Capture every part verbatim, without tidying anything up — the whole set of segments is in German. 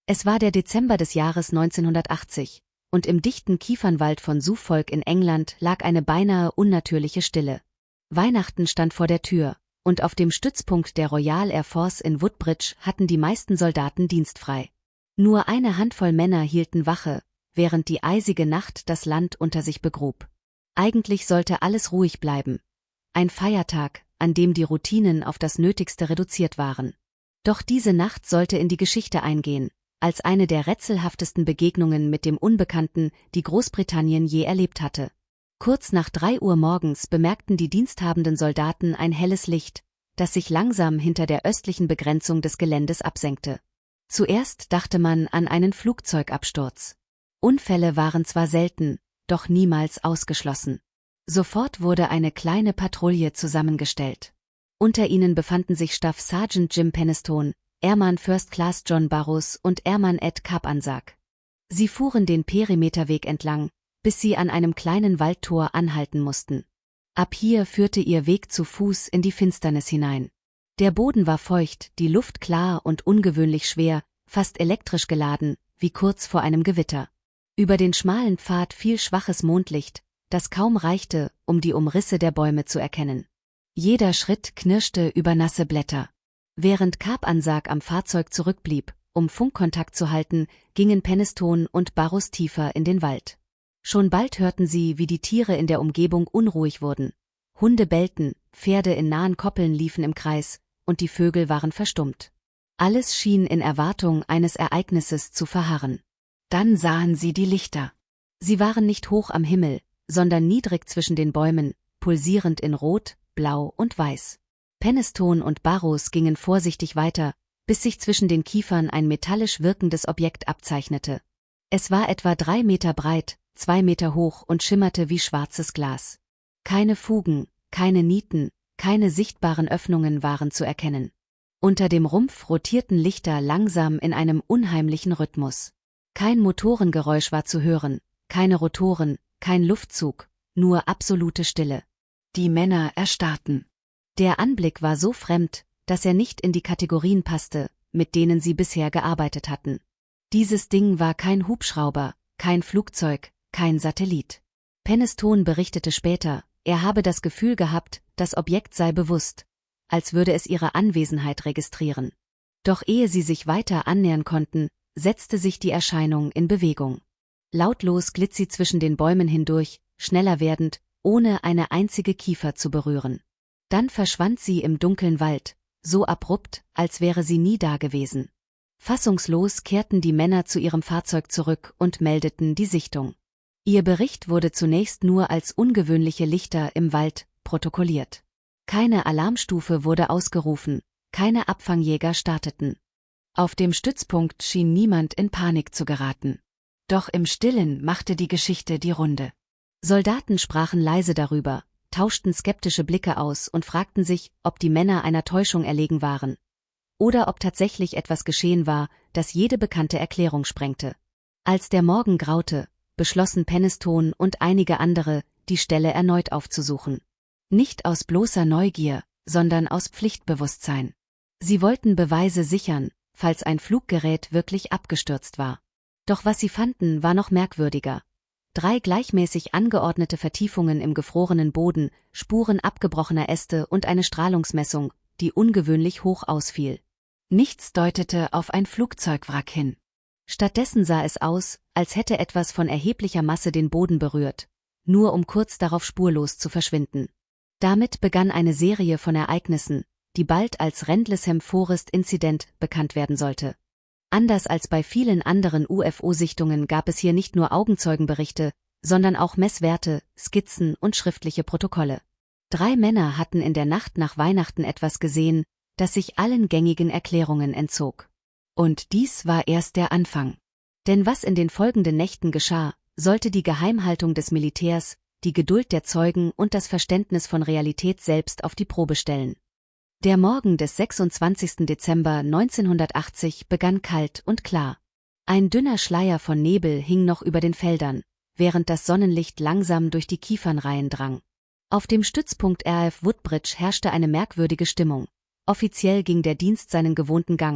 Es war der Dezember des Jahres neunzehnhundertachtzig, und im dichten Kiefernwald von Suffolk in England lag eine beinahe unnatürliche Stille. Weihnachten stand vor der Tür, und auf dem Stützpunkt der Royal Air Force in Woodbridge hatten die meisten Soldaten dienstfrei. Nur eine Handvoll Männer hielten Wache, während die eisige Nacht das Land unter sich begrub. Eigentlich sollte alles ruhig bleiben. Ein Feiertag, an dem die Routinen auf das Nötigste reduziert waren. Doch diese Nacht sollte in die Geschichte eingehen, als eine der rätselhaftesten Begegnungen mit dem Unbekannten, die Großbritannien je erlebt hatte. Kurz nach drei Uhr morgens bemerkten die diensthabenden Soldaten ein helles Licht, das sich langsam hinter der östlichen Begrenzung des Geländes absenkte. Zuerst dachte man an einen Flugzeugabsturz. Unfälle waren zwar selten, doch niemals ausgeschlossen. Sofort wurde eine kleine Patrouille zusammengestellt. Unter ihnen befanden sich Staff Sergeant Jim Penistone, Airman First Class John Burroughs und Airman Ed Capansag. Sie fuhren den Perimeterweg entlang, bis sie an einem kleinen Waldtor anhalten mussten. Ab hier führte ihr Weg zu Fuß in die Finsternis hinein. Der Boden war feucht, die Luft klar und ungewöhnlich schwer, fast elektrisch geladen, wie kurz vor einem Gewitter. Über den schmalen Pfad fiel schwaches Mondlicht, das kaum reichte, um die Umrisse der Bäume zu erkennen. Jeder Schritt knirschte über nasse Blätter. Während Capansag am Fahrzeug zurückblieb, um Funkkontakt zu halten, gingen Penistone und Burroughs tiefer in den Wald. Schon bald hörten sie, wie die Tiere in der Umgebung unruhig wurden. Hunde bellten, Pferde in nahen Koppeln liefen im Kreis, und die Vögel waren verstummt. Alles schien in Erwartung eines Ereignisses zu verharren. Dann sahen sie die Lichter. Sie waren nicht hoch am Himmel, sondern niedrig zwischen den Bäumen, pulsierend in Rot, Blau und Weiß. Penistone und Burroughs gingen vorsichtig weiter, bis sich zwischen den Kiefern ein metallisch wirkendes Objekt abzeichnete. Es war etwa drei Meter breit, zwei Meter hoch und schimmerte wie schwarzes Glas. Keine Fugen, keine Nieten, keine sichtbaren Öffnungen waren zu erkennen. Unter dem Rumpf rotierten Lichter langsam in einem unheimlichen Rhythmus. Kein Motorengeräusch war zu hören, keine Rotoren, kein Luftzug, nur absolute Stille. Die Männer erstarrten. Der Anblick war so fremd, dass er nicht in die Kategorien passte, mit denen sie bisher gearbeitet hatten. Dieses Ding war kein Hubschrauber, kein Flugzeug, kein Satellit. Penistone berichtete später, er habe das Gefühl gehabt, das Objekt sei bewusst, als würde es ihre Anwesenheit registrieren. Doch ehe sie sich weiter annähern konnten, setzte sich die Erscheinung in Bewegung. Lautlos glitt sie zwischen den Bäumen hindurch, schneller werdend, ohne eine einzige Kiefer zu berühren. Dann verschwand sie im dunklen Wald, so abrupt, als wäre sie nie dagewesen. Fassungslos kehrten die Männer zu ihrem Fahrzeug zurück und meldeten die Sichtung. Ihr Bericht wurde zunächst nur als ungewöhnliche Lichter im Wald protokolliert. Keine Alarmstufe wurde ausgerufen, keine Abfangjäger starteten. Auf dem Stützpunkt schien niemand in Panik zu geraten. Doch im Stillen machte die Geschichte die Runde. Soldaten sprachen leise darüber, tauschten skeptische Blicke aus und fragten sich, ob die Männer einer Täuschung erlegen waren. Oder ob tatsächlich etwas geschehen war, das jede bekannte Erklärung sprengte. Als der Morgen graute, beschlossen Penistone und einige andere, die Stelle erneut aufzusuchen. Nicht aus bloßer Neugier, sondern aus Pflichtbewusstsein. Sie wollten Beweise sichern, falls ein Fluggerät wirklich abgestürzt war. Doch was sie fanden, war noch merkwürdiger. Drei gleichmäßig angeordnete Vertiefungen im gefrorenen Boden, Spuren abgebrochener Äste und eine Strahlungsmessung, die ungewöhnlich hoch ausfiel. Nichts deutete auf ein Flugzeugwrack hin. Stattdessen sah es aus, als hätte etwas von erheblicher Masse den Boden berührt, nur um kurz darauf spurlos zu verschwinden. Damit begann eine Serie von Ereignissen, die bald als Rendlesham Forest Incident bekannt werden sollte. Anders als bei vielen anderen U F O-Sichtungen gab es hier nicht nur Augenzeugenberichte, sondern auch Messwerte, Skizzen und schriftliche Protokolle. Drei Männer hatten in der Nacht nach Weihnachten etwas gesehen, das sich allen gängigen Erklärungen entzog. Und dies war erst der Anfang. Denn was in den folgenden Nächten geschah, sollte die Geheimhaltung des Militärs, die Geduld der Zeugen und das Verständnis von Realität selbst auf die Probe stellen. Der Morgen des sechsundzwanzigsten Dezember neunzehnhundertachtzig begann kalt und klar. Ein dünner Schleier von Nebel hing noch über den Feldern, während das Sonnenlicht langsam durch die Kiefernreihen drang. Auf dem Stützpunkt R F Woodbridge herrschte eine merkwürdige Stimmung. Offiziell ging der Dienst seinen gewohnten Gang,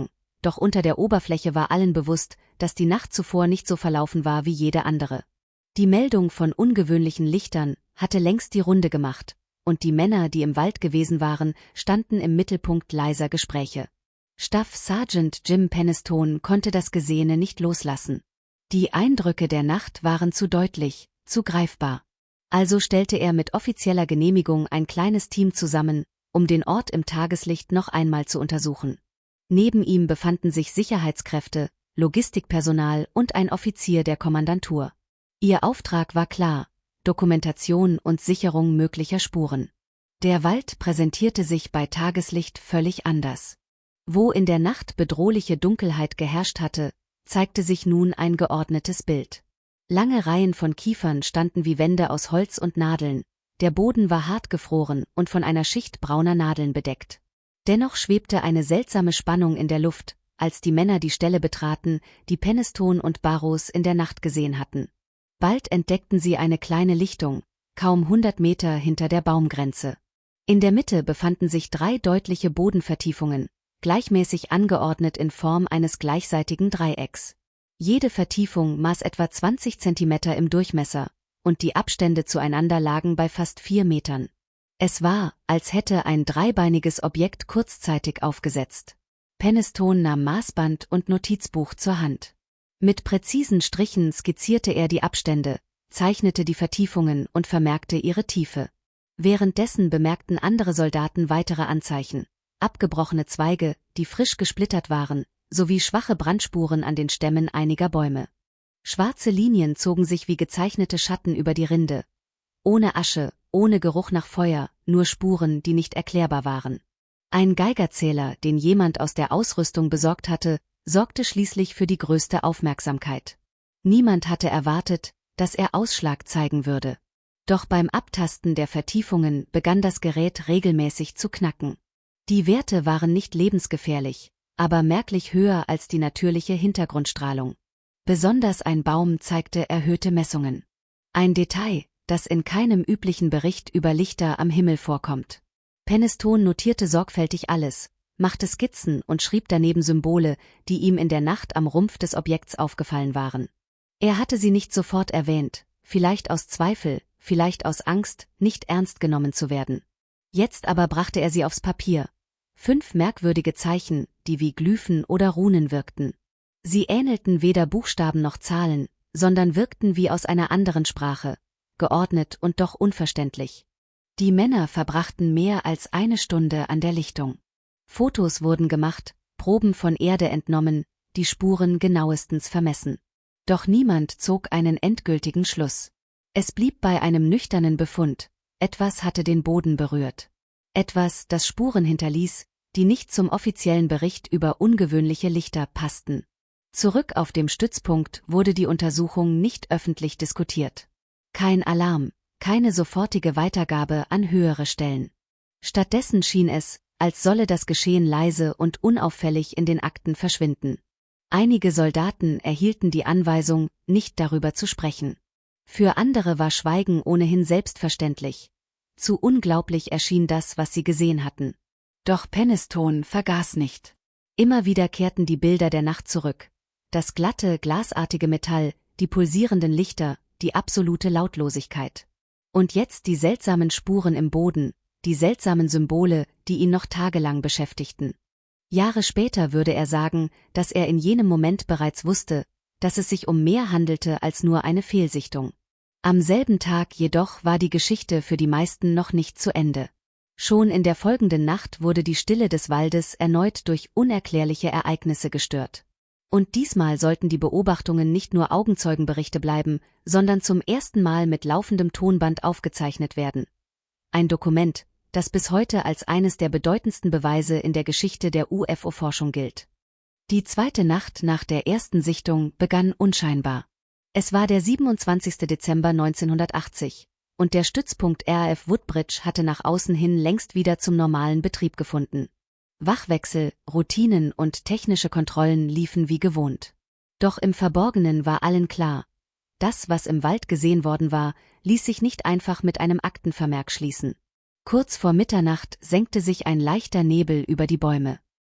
doch unter der Oberfläche war allen bewusst, dass die Nacht zuvor nicht so verlaufen war wie jede andere. Die Meldung von ungewöhnlichen Lichtern hatte längst die Runde gemacht, und die Männer, die im Wald gewesen waren, standen im Mittelpunkt leiser Gespräche. Staff Sergeant Jim Pennistone konnte das Gesehene nicht loslassen. Die Eindrücke der Nacht waren zu deutlich, zu greifbar. Also stellte er mit offizieller Genehmigung ein kleines Team zusammen, um den Ort im Tageslicht noch einmal zu untersuchen. Neben ihm befanden sich Sicherheitskräfte, Logistikpersonal und ein Offizier der Kommandantur. Ihr Auftrag war klar: Dokumentation und Sicherung möglicher Spuren. Der Wald präsentierte sich bei Tageslicht völlig anders. Wo in der Nacht bedrohliche Dunkelheit geherrscht hatte, zeigte sich nun ein geordnetes Bild. Lange Reihen von Kiefern standen wie Wände aus Holz und Nadeln, der Boden war hart gefroren und von einer Schicht brauner Nadeln bedeckt. Dennoch schwebte eine seltsame Spannung in der Luft, als die Männer die Stelle betraten, die Pennistone und Burroughs in der Nacht gesehen hatten. Bald entdeckten sie eine kleine Lichtung, kaum hundert Meter hinter der Baumgrenze. In der Mitte befanden sich drei deutliche Bodenvertiefungen, gleichmäßig angeordnet in Form eines gleichseitigen Dreiecks. Jede Vertiefung maß etwa zwanzig Zentimeter im Durchmesser, und die Abstände zueinander lagen bei fast vier Metern. Es war, als hätte ein dreibeiniges Objekt kurzzeitig aufgesetzt. Pennistone nahm Maßband und Notizbuch zur Hand. Mit präzisen Strichen skizzierte er die Abstände, zeichnete die Vertiefungen und vermerkte ihre Tiefe. Währenddessen bemerkten andere Soldaten weitere Anzeichen: abgebrochene Zweige, die frisch gesplittert waren, sowie schwache Brandspuren an den Stämmen einiger Bäume. Schwarze Linien zogen sich wie gezeichnete Schatten über die Rinde. Ohne Asche, ohne Geruch nach Feuer, nur Spuren, die nicht erklärbar waren. Ein Geigerzähler, den jemand aus der Ausrüstung besorgt hatte, sorgte schließlich für die größte Aufmerksamkeit. Niemand hatte erwartet, dass er Ausschlag zeigen würde. Doch beim Abtasten der Vertiefungen begann das Gerät regelmäßig zu knacken. Die Werte waren nicht lebensgefährlich, aber merklich höher als die natürliche Hintergrundstrahlung. Besonders ein Baum zeigte erhöhte Messungen. Ein Detail, das in keinem üblichen Bericht über Lichter am Himmel vorkommt. Pennistone notierte sorgfältig alles, machte Skizzen und schrieb daneben Symbole, die ihm in der Nacht am Rumpf des Objekts aufgefallen waren. Er hatte sie nicht sofort erwähnt, vielleicht aus Zweifel, vielleicht aus Angst, nicht ernst genommen zu werden. Jetzt aber brachte er sie aufs Papier. Fünf merkwürdige Zeichen, die wie Glyphen oder Runen wirkten. Sie ähnelten weder Buchstaben noch Zahlen, sondern wirkten wie aus einer anderen Sprache, geordnet und doch unverständlich. Die Männer verbrachten mehr als eine Stunde an der Lichtung. Fotos wurden gemacht, Proben von Erde entnommen, die Spuren genauestens vermessen. Doch niemand zog einen endgültigen Schluss. Es blieb bei einem nüchternen Befund: etwas hatte den Boden berührt. Etwas, das Spuren hinterließ, die nicht zum offiziellen Bericht über ungewöhnliche Lichter passten. Zurück auf dem Stützpunkt wurde die Untersuchung nicht öffentlich diskutiert. Kein Alarm, keine sofortige Weitergabe an höhere Stellen. Stattdessen schien es, als solle das Geschehen leise und unauffällig in den Akten verschwinden. Einige Soldaten erhielten die Anweisung, nicht darüber zu sprechen. Für andere war Schweigen ohnehin selbstverständlich. Zu unglaublich erschien das, was sie gesehen hatten. Doch Pennistone vergaß nicht. Immer wieder kehrten die Bilder der Nacht zurück. Das glatte, glasartige Metall, die pulsierenden Lichter, die absolute Lautlosigkeit. Und jetzt die seltsamen Spuren im Boden, die seltsamen Symbole, die ihn noch tagelang beschäftigten. Jahre später würde er sagen, dass er in jenem Moment bereits wusste, dass es sich um mehr handelte als nur eine Fehlsichtung. Am selben Tag jedoch war die Geschichte für die meisten noch nicht zu Ende. Schon in der folgenden Nacht wurde die Stille des Waldes erneut durch unerklärliche Ereignisse gestört. Und diesmal sollten die Beobachtungen nicht nur Augenzeugenberichte bleiben, sondern zum ersten Mal mit laufendem Tonband aufgezeichnet werden. Ein Dokument, das bis heute als eines der bedeutendsten Beweise in der Geschichte der U F O-Forschung gilt. Die zweite Nacht nach der ersten Sichtung begann unscheinbar. Es war der siebenundzwanzigste Dezember neunzehnhundertachtzig, und der Stützpunkt R A F Woodbridge hatte nach außen hin längst wieder zum normalen Betrieb gefunden. Wachwechsel, Routinen und technische Kontrollen liefen wie gewohnt. Doch im Verborgenen war allen klar: Das, was im Wald gesehen worden war, ließ sich nicht einfach mit einem Aktenvermerk schließen. Kurz vor Mitternacht senkte sich ein leichter Nebel über die Bäume.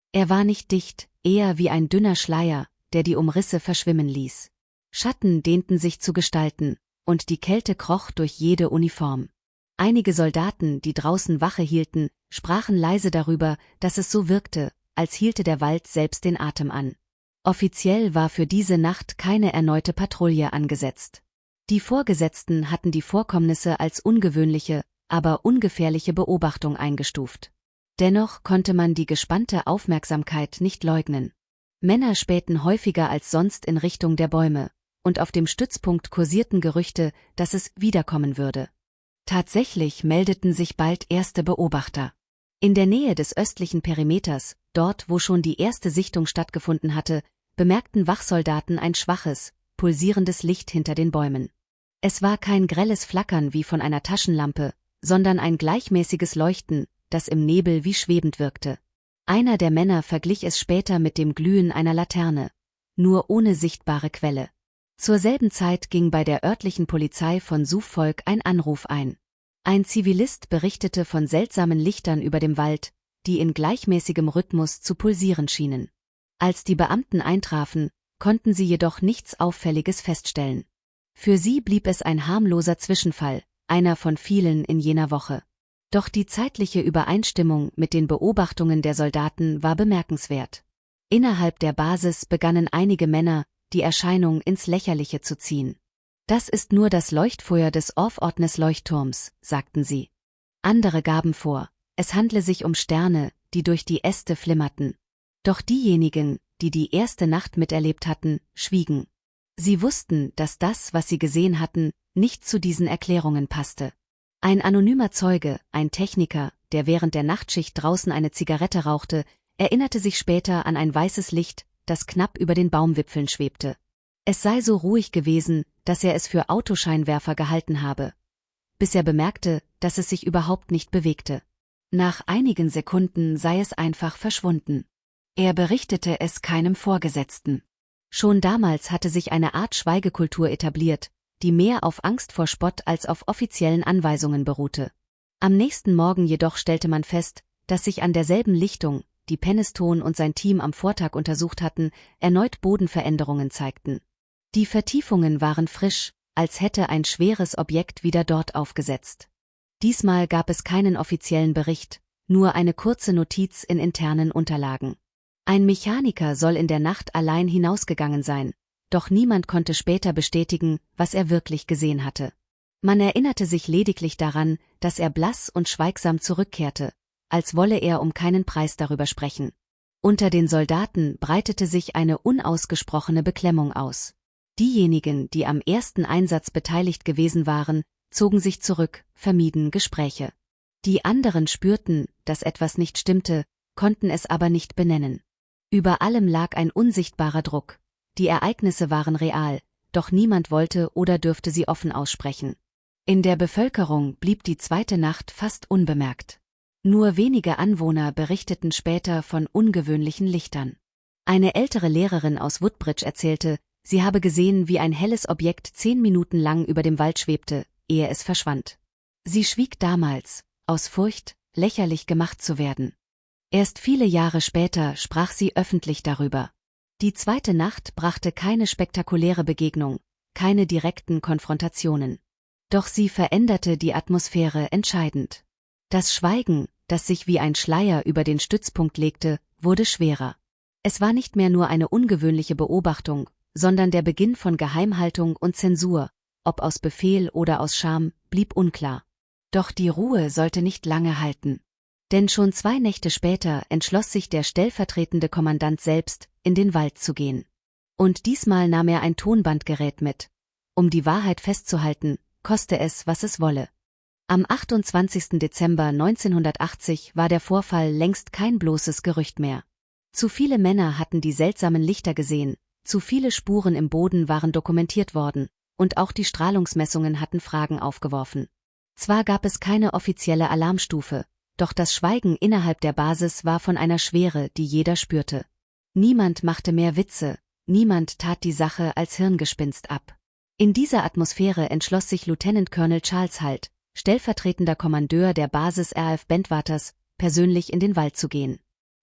Er war nicht dicht, eher wie ein dünner Schleier, der die Umrisse verschwimmen ließ. Schatten dehnten sich zu Gestalten, und die Kälte kroch durch jede Uniform. Einige Soldaten, die draußen Wache hielten, sprachen leise darüber, dass es so wirkte, als hielte der Wald selbst den Atem an. Offiziell war für diese Nacht keine erneute Patrouille angesetzt. Die Vorgesetzten hatten die Vorkommnisse als ungewöhnliche, aber ungefährliche Beobachtung eingestuft. Dennoch konnte man die gespannte Aufmerksamkeit nicht leugnen. Männer spähten häufiger als sonst in Richtung der Bäume, und auf dem Stützpunkt kursierten Gerüchte, dass es wiederkommen würde. Tatsächlich meldeten sich bald erste Beobachter. In der Nähe des östlichen Perimeters, dort wo schon die erste Sichtung stattgefunden hatte, bemerkten Wachsoldaten ein schwaches, pulsierendes Licht hinter den Bäumen. Es war kein grelles Flackern wie von einer Taschenlampe, sondern ein gleichmäßiges Leuchten, das im Nebel wie schwebend wirkte. Einer der Männer verglich es später mit dem Glühen einer Laterne, nur ohne sichtbare Quelle. Zur selben Zeit ging bei der örtlichen Polizei von Suffolk ein Anruf ein. Ein Zivilist berichtete von seltsamen Lichtern über dem Wald, die in gleichmäßigem Rhythmus zu pulsieren schienen. Als die Beamten eintrafen, konnten sie jedoch nichts Auffälliges feststellen. Für sie blieb es ein harmloser Zwischenfall, einer von vielen in jener Woche. Doch die zeitliche Übereinstimmung mit den Beobachtungen der Soldaten war bemerkenswert. Innerhalb der Basis begannen einige Männer, die Erscheinung ins Lächerliche zu ziehen. Das ist nur das Leuchtfeuer des Orpheus-Leuchtturms, sagten sie. Andere gaben vor, es handle sich um Sterne, die durch die Äste flimmerten. Doch diejenigen, die die erste Nacht miterlebt hatten, schwiegen. Sie wussten, dass das, was sie gesehen hatten, nicht zu diesen Erklärungen passte. Ein anonymer Zeuge, ein Techniker, der während der Nachtschicht draußen eine Zigarette rauchte, erinnerte sich später an ein weißes Licht, das knapp über den Baumwipfeln schwebte. Es sei so ruhig gewesen, dass er es für Autoscheinwerfer gehalten habe, bis er bemerkte, dass es sich überhaupt nicht bewegte. Nach einigen Sekunden sei es einfach verschwunden. Er berichtete es keinem Vorgesetzten. Schon damals hatte sich eine Art Schweigekultur etabliert, die mehr auf Angst vor Spott als auf offiziellen Anweisungen beruhte. Am nächsten Morgen jedoch stellte man fest, dass sich an derselben Lichtung, die Penniston und sein Team am Vortag untersucht hatten, erneut Bodenveränderungen zeigten. Die Vertiefungen waren frisch, als hätte ein schweres Objekt wieder dort aufgesetzt. Diesmal gab es keinen offiziellen Bericht, nur eine kurze Notiz in internen Unterlagen. Ein Mechaniker soll in der Nacht allein hinausgegangen sein, doch niemand konnte später bestätigen, was er wirklich gesehen hatte. Man erinnerte sich lediglich daran, dass er blass und schweigsam zurückkehrte, als wolle er um keinen Preis darüber sprechen. Unter den Soldaten breitete sich eine unausgesprochene Beklemmung aus. Diejenigen, die am ersten Einsatz beteiligt gewesen waren, zogen sich zurück, vermieden Gespräche. Die anderen spürten, dass etwas nicht stimmte, konnten es aber nicht benennen. Über allem lag ein unsichtbarer Druck. Die Ereignisse waren real, doch niemand wollte oder dürfte sie offen aussprechen. In der Bevölkerung blieb die zweite Nacht fast unbemerkt. Nur wenige Anwohner berichteten später von ungewöhnlichen Lichtern. Eine ältere Lehrerin aus Woodbridge erzählte, sie habe gesehen, wie ein helles Objekt zehn Minuten lang über dem Wald schwebte, ehe es verschwand. Sie schwieg damals, aus Furcht, lächerlich gemacht zu werden. Erst viele Jahre später sprach sie öffentlich darüber. Die zweite Nacht brachte keine spektakuläre Begegnung, keine direkten Konfrontationen. Doch sie veränderte die Atmosphäre entscheidend. Das Schweigen, das sich wie ein Schleier über den Stützpunkt legte, wurde schwerer. Es war nicht mehr nur eine ungewöhnliche Beobachtung, sondern der Beginn von Geheimhaltung und Zensur, ob aus Befehl oder aus Scham, blieb unklar. Doch die Ruhe sollte nicht lange halten. Denn schon zwei Nächte später entschloss sich der stellvertretende Kommandant selbst, in den Wald zu gehen. Und diesmal nahm er ein Tonbandgerät mit. Um die Wahrheit festzuhalten, koste es, was es wolle. Am achtundzwanzigsten Dezember neunzehnhundertachtzig war der Vorfall längst kein bloßes Gerücht mehr. Zu viele Männer hatten die seltsamen Lichter gesehen, zu viele Spuren im Boden waren dokumentiert worden, und auch die Strahlungsmessungen hatten Fragen aufgeworfen. Zwar gab es keine offizielle Alarmstufe, doch das Schweigen innerhalb der Basis war von einer Schwere, die jeder spürte. Niemand machte mehr Witze, niemand tat die Sache als Hirngespinst ab. In dieser Atmosphäre entschloss sich Lieutenant Colonel Charles Halt, stellvertretender Kommandeur der Basis R F Bentwaters, persönlich in den Wald zu gehen.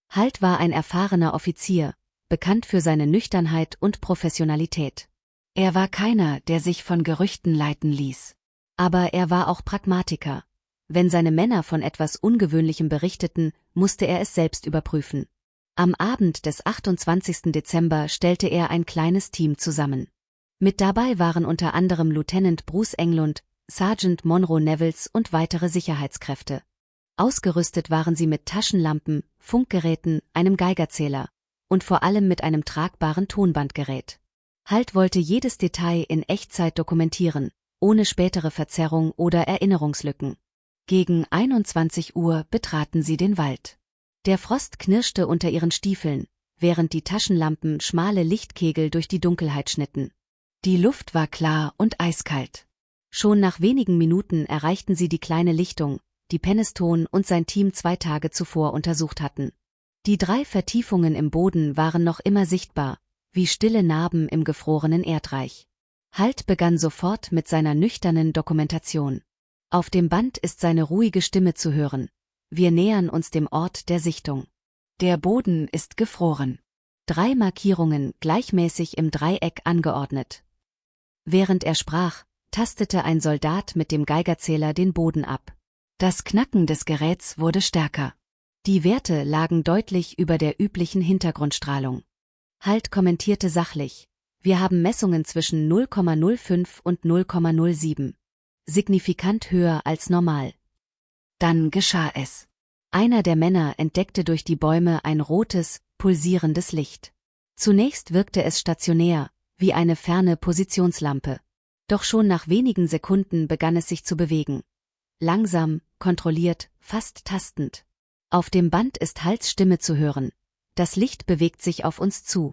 Halt war ein erfahrener Offizier, bekannt für seine Nüchternheit und Professionalität. Er war keiner, der sich von Gerüchten leiten ließ. Aber er war auch Pragmatiker. Wenn seine Männer von etwas Ungewöhnlichem berichteten, musste er es selbst überprüfen. Am Abend des achtundzwanzigsten Dezember stellte er ein kleines Team zusammen. Mit dabei waren unter anderem Lieutenant Bruce Englund, Sergeant Monroe Nevels und weitere Sicherheitskräfte. Ausgerüstet waren sie mit Taschenlampen, Funkgeräten, einem Geigerzähler und vor allem mit einem tragbaren Tonbandgerät. Halt wollte jedes Detail in Echtzeit dokumentieren, ohne spätere Verzerrung oder Erinnerungslücken. Gegen einundzwanzig Uhr betraten sie den Wald. Der Frost knirschte unter ihren Stiefeln, während die Taschenlampen schmale Lichtkegel durch die Dunkelheit schnitten. Die Luft war klar und eiskalt. Schon nach wenigen Minuten erreichten sie die kleine Lichtung, die Penniston und sein Team zwei Tage zuvor untersucht hatten. Die drei Vertiefungen im Boden waren noch immer sichtbar, wie stille Narben im gefrorenen Erdreich. Halt begann sofort mit seiner nüchternen Dokumentation. Auf dem Band ist seine ruhige Stimme zu hören. Wir nähern uns dem Ort der Sichtung. Der Boden ist gefroren. Drei Markierungen gleichmäßig im Dreieck angeordnet. Während er sprach, tastete ein Soldat mit dem Geigerzähler den Boden ab. Das Knacken des Geräts wurde stärker. Die Werte lagen deutlich über der üblichen Hintergrundstrahlung. Halt kommentierte sachlich: Wir haben Messungen zwischen null Komma null fünf und null Komma null sieben. Signifikant höher als normal. Dann geschah es. Einer der Männer entdeckte durch die Bäume ein rotes, pulsierendes Licht. Zunächst wirkte es stationär, wie eine ferne Positionslampe. Doch schon nach wenigen Sekunden begann es sich zu bewegen. Langsam, kontrolliert, fast tastend. Auf dem Band ist Halts Stimme zu hören. Das Licht bewegt sich auf uns zu.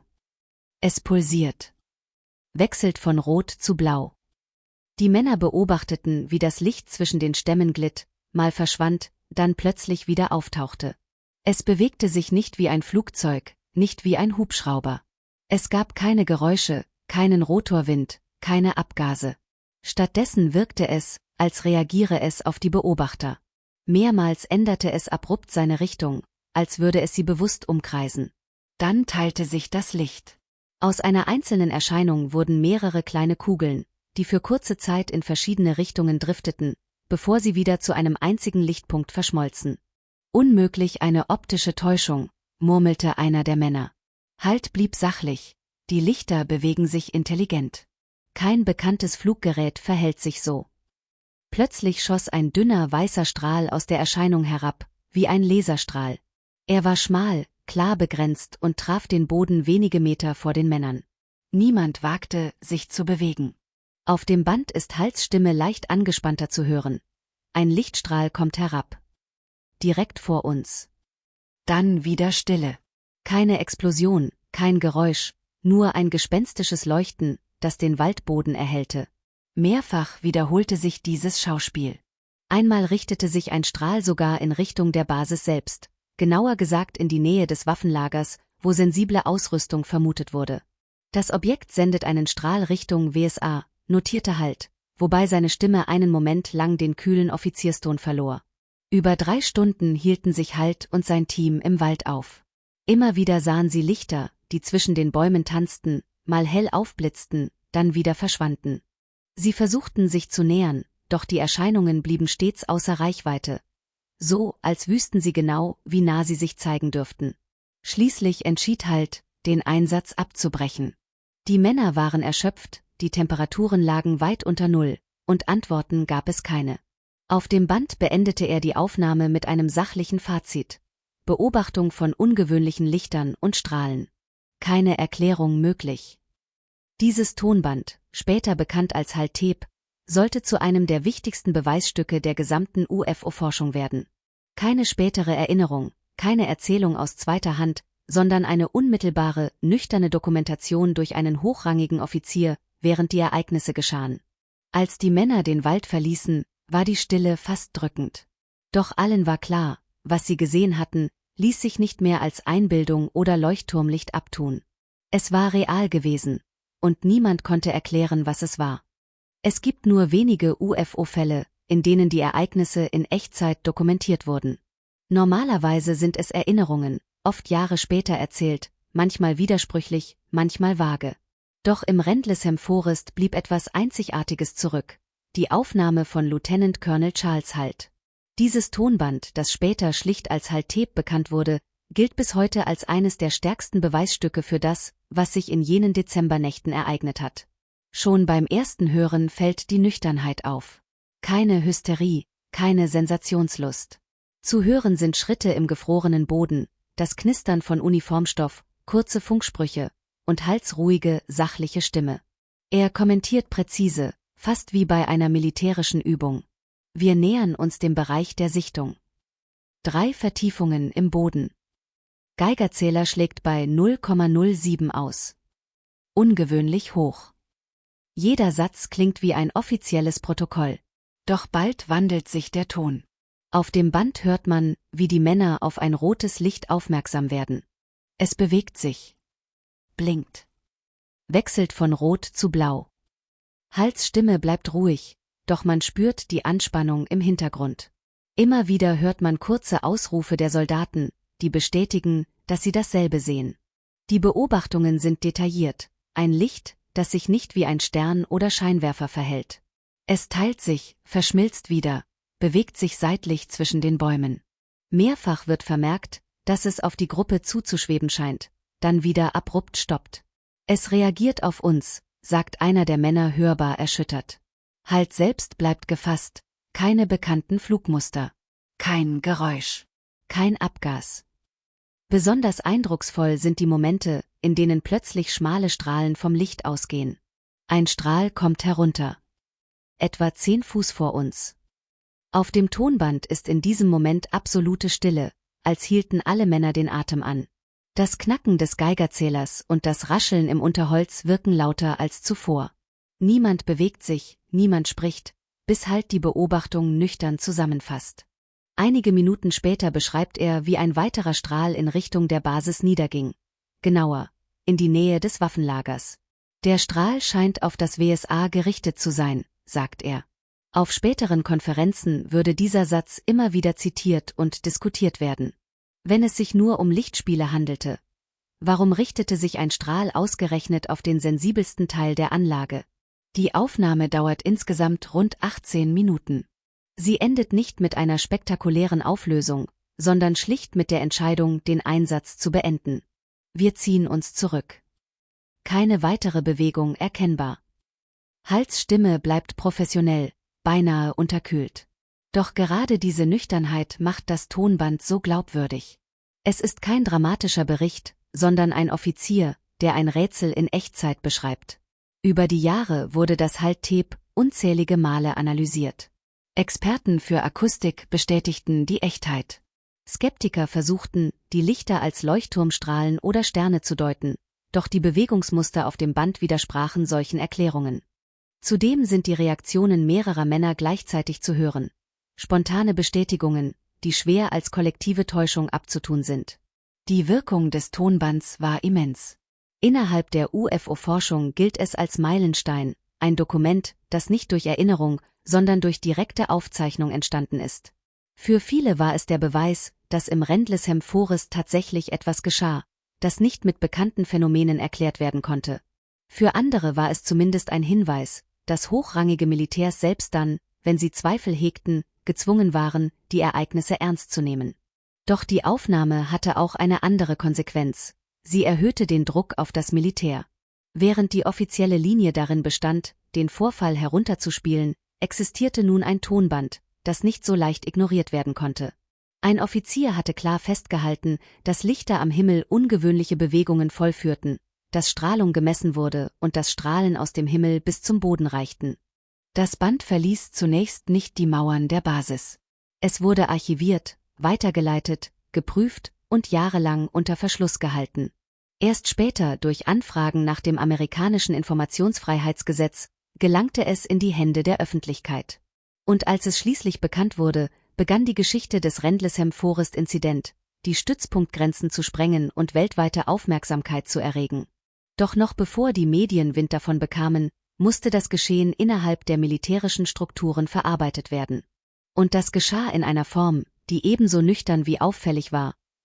Es pulsiert. Wechselt von rot zu blau. Die Männer beobachteten, wie das Licht zwischen den Stämmen glitt, mal verschwand, dann plötzlich wieder auftauchte. Es bewegte sich nicht wie ein Flugzeug, nicht wie ein Hubschrauber. Es gab keine Geräusche, keinen Rotorwind, keine Abgase. Stattdessen wirkte es, als reagiere es auf die Beobachter. Mehrmals änderte es abrupt seine Richtung, als würde es sie bewusst umkreisen. Dann teilte sich das Licht. Aus einer einzelnen Erscheinung wurden mehrere kleine Kugeln, die für kurze Zeit in verschiedene Richtungen drifteten, bevor sie wieder zu einem einzigen Lichtpunkt verschmolzen. Unmöglich eine optische Täuschung, murmelte einer der Männer. Halt blieb sachlich. Die Lichter bewegen sich intelligent. Kein bekanntes Fluggerät verhält sich so. Plötzlich schoss ein dünner weißer Strahl aus der Erscheinung herab, wie ein Laserstrahl. Er war schmal, klar begrenzt und traf den Boden wenige Meter vor den Männern. Niemand wagte, sich zu bewegen. Auf dem Band ist Halts Stimme leicht angespannter zu hören. Ein Lichtstrahl kommt herab. Direkt vor uns. Dann wieder Stille. Keine Explosion, kein Geräusch, nur ein gespenstisches Leuchten, das den Waldboden erhellte. Mehrfach wiederholte sich dieses Schauspiel. Einmal richtete sich ein Strahl sogar in Richtung der Basis selbst, genauer gesagt in die Nähe des Waffenlagers, wo sensible Ausrüstung vermutet wurde. Das Objekt sendet einen Strahl Richtung W S A, notierte Halt, wobei seine Stimme einen Moment lang den kühlen Offizierston verlor. Über drei Stunden hielten sich Halt und sein Team im Wald auf. Immer wieder sahen sie Lichter, die zwischen den Bäumen tanzten, mal hell aufblitzten, dann wieder verschwanden. Sie versuchten sich zu nähern, doch die Erscheinungen blieben stets außer Reichweite. So, als wüssten sie genau, wie nah sie sich zeigen dürften. Schließlich entschied Halt, den Einsatz abzubrechen. Die Männer waren erschöpft, die Temperaturen lagen weit unter Null, und Antworten gab es keine. Auf dem Band beendete er die Aufnahme mit einem sachlichen Fazit. Beobachtung von ungewöhnlichen Lichtern und Strahlen. Keine Erklärung möglich. Dieses Tonband, später bekannt als Halt-Tape, sollte zu einem der wichtigsten Beweisstücke der gesamten U F O-Forschung werden. Keine spätere Erinnerung, keine Erzählung aus zweiter Hand, sondern eine unmittelbare, nüchterne Dokumentation durch einen hochrangigen Offizier, während die Ereignisse geschahen. Als die Männer den Wald verließen, war die Stille fast drückend. Doch allen war klar, was sie gesehen hatten, ließ sich nicht mehr als Einbildung oder Leuchtturmlicht abtun. Es war real gewesen, und niemand konnte erklären, was es war. Es gibt nur wenige U F O-Fälle, in denen die Ereignisse in Echtzeit dokumentiert wurden. Normalerweise sind es Erinnerungen, oft Jahre später erzählt, manchmal widersprüchlich, manchmal vage. Doch im Rendlesham Forest blieb etwas Einzigartiges zurück: die Aufnahme von Lieutenant Colonel Charles Halt. Dieses Tonband, das später schlicht als Halt-Tape bekannt wurde, gilt bis heute als eines der stärksten Beweisstücke für das, was sich in jenen Dezembernächten ereignet hat. Schon beim ersten Hören fällt die Nüchternheit auf. Keine Hysterie, keine Sensationslust. Zu hören sind Schritte im gefrorenen Boden, das Knistern von Uniformstoff, kurze Funksprüche und Halts ruhige, sachliche Stimme. Er kommentiert präzise, fast wie bei einer militärischen Übung. Wir nähern uns dem Bereich der Sichtung. Drei Vertiefungen im Boden. Geigerzähler schlägt bei null Komma null sieben aus. Ungewöhnlich hoch. Jeder Satz klingt wie ein offizielles Protokoll. Doch bald wandelt sich der Ton. Auf dem Band hört man, wie die Männer auf ein rotes Licht aufmerksam werden. Es bewegt sich. Blinkt. Wechselt von Rot zu Blau. Halts Stimme bleibt ruhig, doch man spürt die Anspannung im Hintergrund. Immer wieder hört man kurze Ausrufe der Soldaten, die bestätigen, dass sie dasselbe sehen. Die Beobachtungen sind detailliert: ein Licht, das sich nicht wie ein Stern oder Scheinwerfer verhält. Es teilt sich, verschmilzt wieder, bewegt sich seitlich zwischen den Bäumen. Mehrfach wird vermerkt, dass es auf die Gruppe zuzuschweben scheint, dann wieder abrupt stoppt. Es reagiert auf uns, sagt einer der Männer hörbar erschüttert. Halt selbst bleibt gefasst, keine bekannten Flugmuster. Kein Geräusch. Kein Abgas. Besonders eindrucksvoll sind die Momente, in denen plötzlich schmale Strahlen vom Licht ausgehen. Ein Strahl kommt herunter. Etwa zehn Fuß vor uns. Auf dem Tonband ist in diesem Moment absolute Stille, als hielten alle Männer den Atem an. Das Knacken des Geigerzählers und das Rascheln im Unterholz wirken lauter als zuvor. Niemand bewegt sich, niemand spricht, bis Halt die Beobachtung nüchtern zusammenfasst. Einige Minuten später beschreibt er, wie ein weiterer Strahl in Richtung der Basis niederging. Genauer, in die Nähe des Waffenlagers. Der Strahl scheint auf das W S A gerichtet zu sein, sagt er. Auf späteren Konferenzen würde dieser Satz immer wieder zitiert und diskutiert werden. Wenn es sich nur um Lichtspiele handelte. Warum richtete sich ein Strahl ausgerechnet auf den sensibelsten Teil der Anlage? Die Aufnahme dauert insgesamt rund achtzehn Minuten. Sie endet nicht mit einer spektakulären Auflösung, sondern schlicht mit der Entscheidung, den Einsatz zu beenden. Wir ziehen uns zurück. Keine weitere Bewegung erkennbar. Halts Stimme bleibt professionell, beinahe unterkühlt. Doch gerade diese Nüchternheit macht das Tonband so glaubwürdig. Es ist kein dramatischer Bericht, sondern ein Offizier, der ein Rätsel in Echtzeit beschreibt. Über die Jahre wurde das Halt-Tape unzählige Male analysiert. Experten für Akustik bestätigten die Echtheit. Skeptiker versuchten, die Lichter als Leuchtturmstrahlen oder Sterne zu deuten, doch die Bewegungsmuster auf dem Band widersprachen solchen Erklärungen. Zudem sind die Reaktionen mehrerer Männer gleichzeitig zu hören. Spontane Bestätigungen, die schwer als kollektive Täuschung abzutun sind. Die Wirkung des Tonbands war immens. Innerhalb der U F O-Forschung gilt es als Meilenstein, ein Dokument, das nicht durch Erinnerung, sondern durch direkte Aufzeichnung entstanden ist. Für viele war es der Beweis, dass im Rendlesham Forest tatsächlich etwas geschah, das nicht mit bekannten Phänomenen erklärt werden konnte. Für andere war es zumindest ein Hinweis, dass hochrangige Militärs selbst dann, wenn sie Zweifel hegten, gezwungen waren, die Ereignisse ernst zu nehmen. Doch die Aufnahme hatte auch eine andere Konsequenz. Sie erhöhte den Druck auf das Militär. Während die offizielle Linie darin bestand, den Vorfall herunterzuspielen, existierte nun ein Tonband, das nicht so leicht ignoriert werden konnte. Ein Offizier hatte klar festgehalten, dass Lichter am Himmel ungewöhnliche Bewegungen vollführten, dass Strahlung gemessen wurde und dass Strahlen aus dem Himmel bis zum Boden reichten. Das Band verließ zunächst nicht die Mauern der Basis. Es wurde archiviert, weitergeleitet, geprüft und jahrelang unter Verschluss gehalten. Erst später, durch Anfragen nach dem amerikanischen Informationsfreiheitsgesetz, gelangte es in die Hände der Öffentlichkeit. Und als es schließlich bekannt wurde, begann die Geschichte des Rendlesham Forest Incident, die Stützpunktgrenzen zu sprengen und weltweite Aufmerksamkeit zu erregen. Doch noch bevor die Medien Wind davon bekamen, musste das Geschehen innerhalb der militärischen Strukturen verarbeitet werden. Und das geschah in einer Form, die ebenso nüchtern wie auffällig war.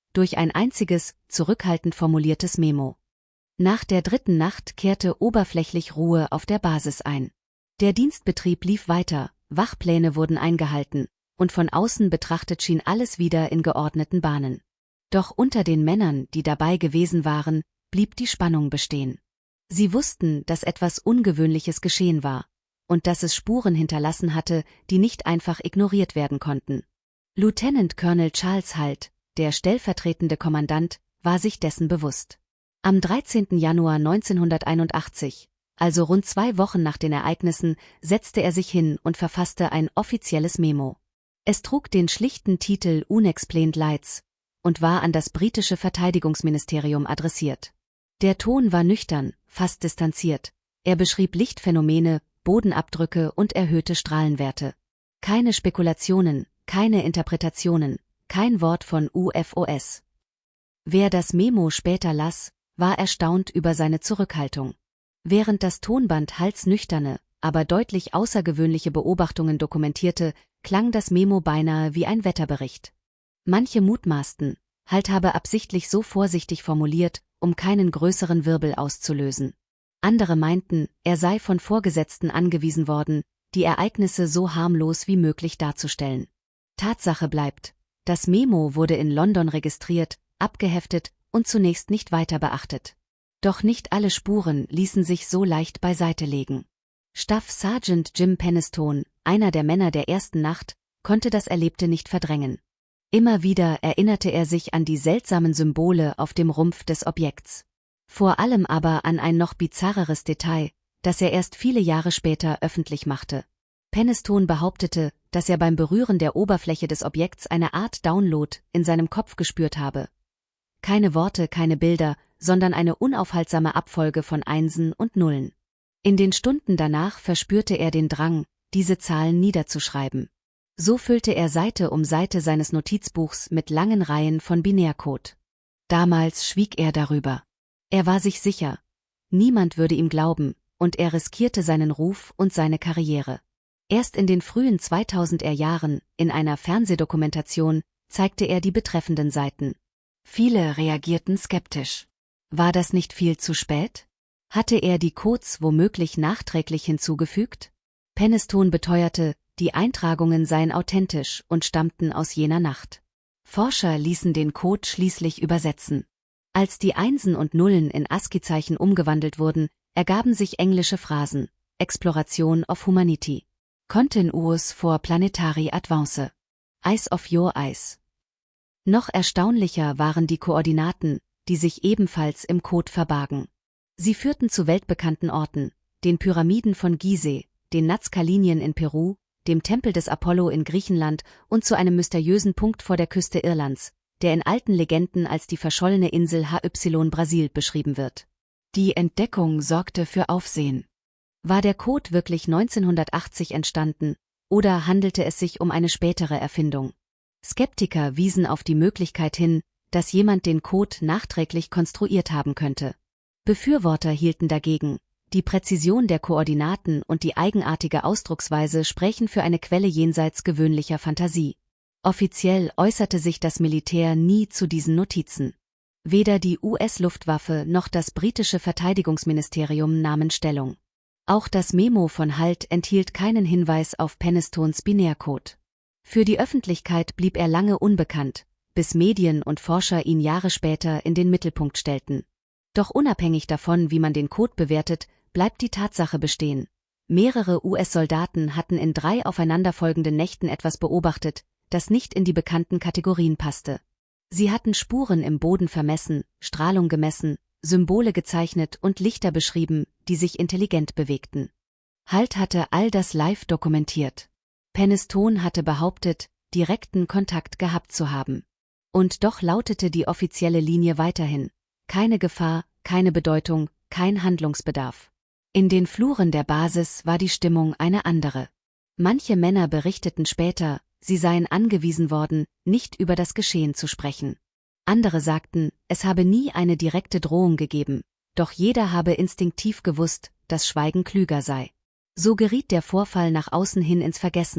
durch ein einziges, zurückhaltend formuliertes Memo. Nach der dritten Nacht kehrte oberflächlich Ruhe auf der Basis ein. Der Dienstbetrieb lief weiter, Wachpläne wurden eingehalten, und von außen betrachtet schien alles wieder in geordneten Bahnen. Doch unter den Männern, die dabei gewesen waren, blieb die Spannung bestehen. Sie wussten, dass etwas Ungewöhnliches geschehen war, und dass es Spuren hinterlassen hatte, die nicht einfach ignoriert werden konnten. Lieutenant Colonel Charles Halt, der stellvertretende Kommandant, war sich dessen bewusst. Am dreizehnten Januar neunzehnhunderteinundachtzig, also rund zwei Wochen nach den Ereignissen, setzte er sich hin und verfasste ein offizielles Memo. Es trug den schlichten Titel Unexplained Lights und war an das britische Verteidigungsministerium adressiert. Der Ton war nüchtern, fast distanziert. Er beschrieb Lichtphänomene, Bodenabdrücke und erhöhte Strahlenwerte. Keine Spekulationen, keine Interpretationen, kein Wort von U F Os. Wer das Memo später las, war erstaunt über seine Zurückhaltung. Während das Tonband Halts nüchterne, aber deutlich außergewöhnliche Beobachtungen dokumentierte, klang das Memo beinahe wie ein Wetterbericht. Manche mutmaßten, Halt habe absichtlich so vorsichtig formuliert, um keinen größeren Wirbel auszulösen. Andere meinten, er sei von Vorgesetzten angewiesen worden, die Ereignisse so harmlos wie möglich darzustellen. Tatsache bleibt, das Memo wurde in London registriert, abgeheftet und zunächst nicht weiter beachtet. Doch nicht alle Spuren ließen sich so leicht beiseite legen. Staff Sergeant Jim Penistone, einer der Männer der ersten Nacht, konnte das Erlebte nicht verdrängen. Immer wieder erinnerte er sich an die seltsamen Symbole auf dem Rumpf des Objekts. Vor allem aber an ein noch bizarreres Detail, das er erst viele Jahre später öffentlich machte. Penistone behauptete, dass er beim Berühren der Oberfläche des Objekts eine Art Download in seinem Kopf gespürt habe. Keine Worte, keine Bilder, sondern eine unaufhaltsame Abfolge von Einsen und Nullen. In den Stunden danach verspürte er den Drang, diese Zahlen niederzuschreiben. So füllte er Seite um Seite seines Notizbuchs mit langen Reihen von Binärcode. Damals schwieg er darüber. Er war sich sicher, niemand würde ihm glauben, und er riskierte seinen Ruf und seine Karriere. Erst in den frühen zweitausender Jahren, in einer Fernsehdokumentation, zeigte er die betreffenden Seiten. Viele reagierten skeptisch. War das nicht viel zu spät? Hatte er die Codes womöglich nachträglich hinzugefügt? Penistone beteuerte, die Eintragungen seien authentisch und stammten aus jener Nacht. Forscher ließen den Code schließlich übersetzen. Als die Einsen und Nullen in ASCII-Zeichen umgewandelt wurden, ergaben sich englische Phrasen: Exploration of Humanity, Continuous for Planetary Advance, Eyes of Your Eyes. Noch erstaunlicher waren die Koordinaten, die sich ebenfalls im Code verbargen. Sie führten zu weltbekannten Orten, den Pyramiden von Gizeh, den Nazca-Linien in Peru, dem Tempel des Apollo in Griechenland und zu einem mysteriösen Punkt vor der Küste Irlands, der in alten Legenden als die verschollene Insel H Y Brasil beschrieben wird. Die Entdeckung sorgte für Aufsehen. War der Code wirklich neunzehnhundertachtzig entstanden, oder handelte es sich um eine spätere Erfindung? Skeptiker wiesen auf die Möglichkeit hin, dass jemand den Code nachträglich konstruiert haben könnte. Befürworter hielten dagegen, die Präzision der Koordinaten und die eigenartige Ausdrucksweise sprächen für eine Quelle jenseits gewöhnlicher Fantasie. Offiziell äußerte sich das Militär nie zu diesen Notizen. Weder die U S-Luftwaffe noch das britische Verteidigungsministerium nahmen Stellung. Auch das Memo von Halt enthielt keinen Hinweis auf Penistones Binärcode. Für die Öffentlichkeit blieb er lange unbekannt, bis Medien und Forscher ihn Jahre später in den Mittelpunkt stellten. Doch unabhängig davon, wie man den Code bewertet, bleibt die Tatsache bestehen. Mehrere U S-Soldaten hatten in drei aufeinanderfolgenden Nächten etwas beobachtet, das nicht in die bekannten Kategorien passte. Sie hatten Spuren im Boden vermessen, Strahlung gemessen, Symbole gezeichnet und Lichter beschrieben, die sich intelligent bewegten. Halt hatte all das live dokumentiert. Penistone hatte behauptet, direkten Kontakt gehabt zu haben. Und doch lautete die offizielle Linie weiterhin: keine Gefahr, keine Bedeutung, kein Handlungsbedarf. In den Fluren der Basis war die Stimmung eine andere. Manche Männer berichteten später, sie seien angewiesen worden, nicht über das Geschehen zu sprechen. Andere sagten, es habe nie eine direkte Drohung gegeben, doch jeder habe instinktiv gewusst, dass Schweigen klüger sei. So geriet der Vorfall nach außen hin ins Vergessen,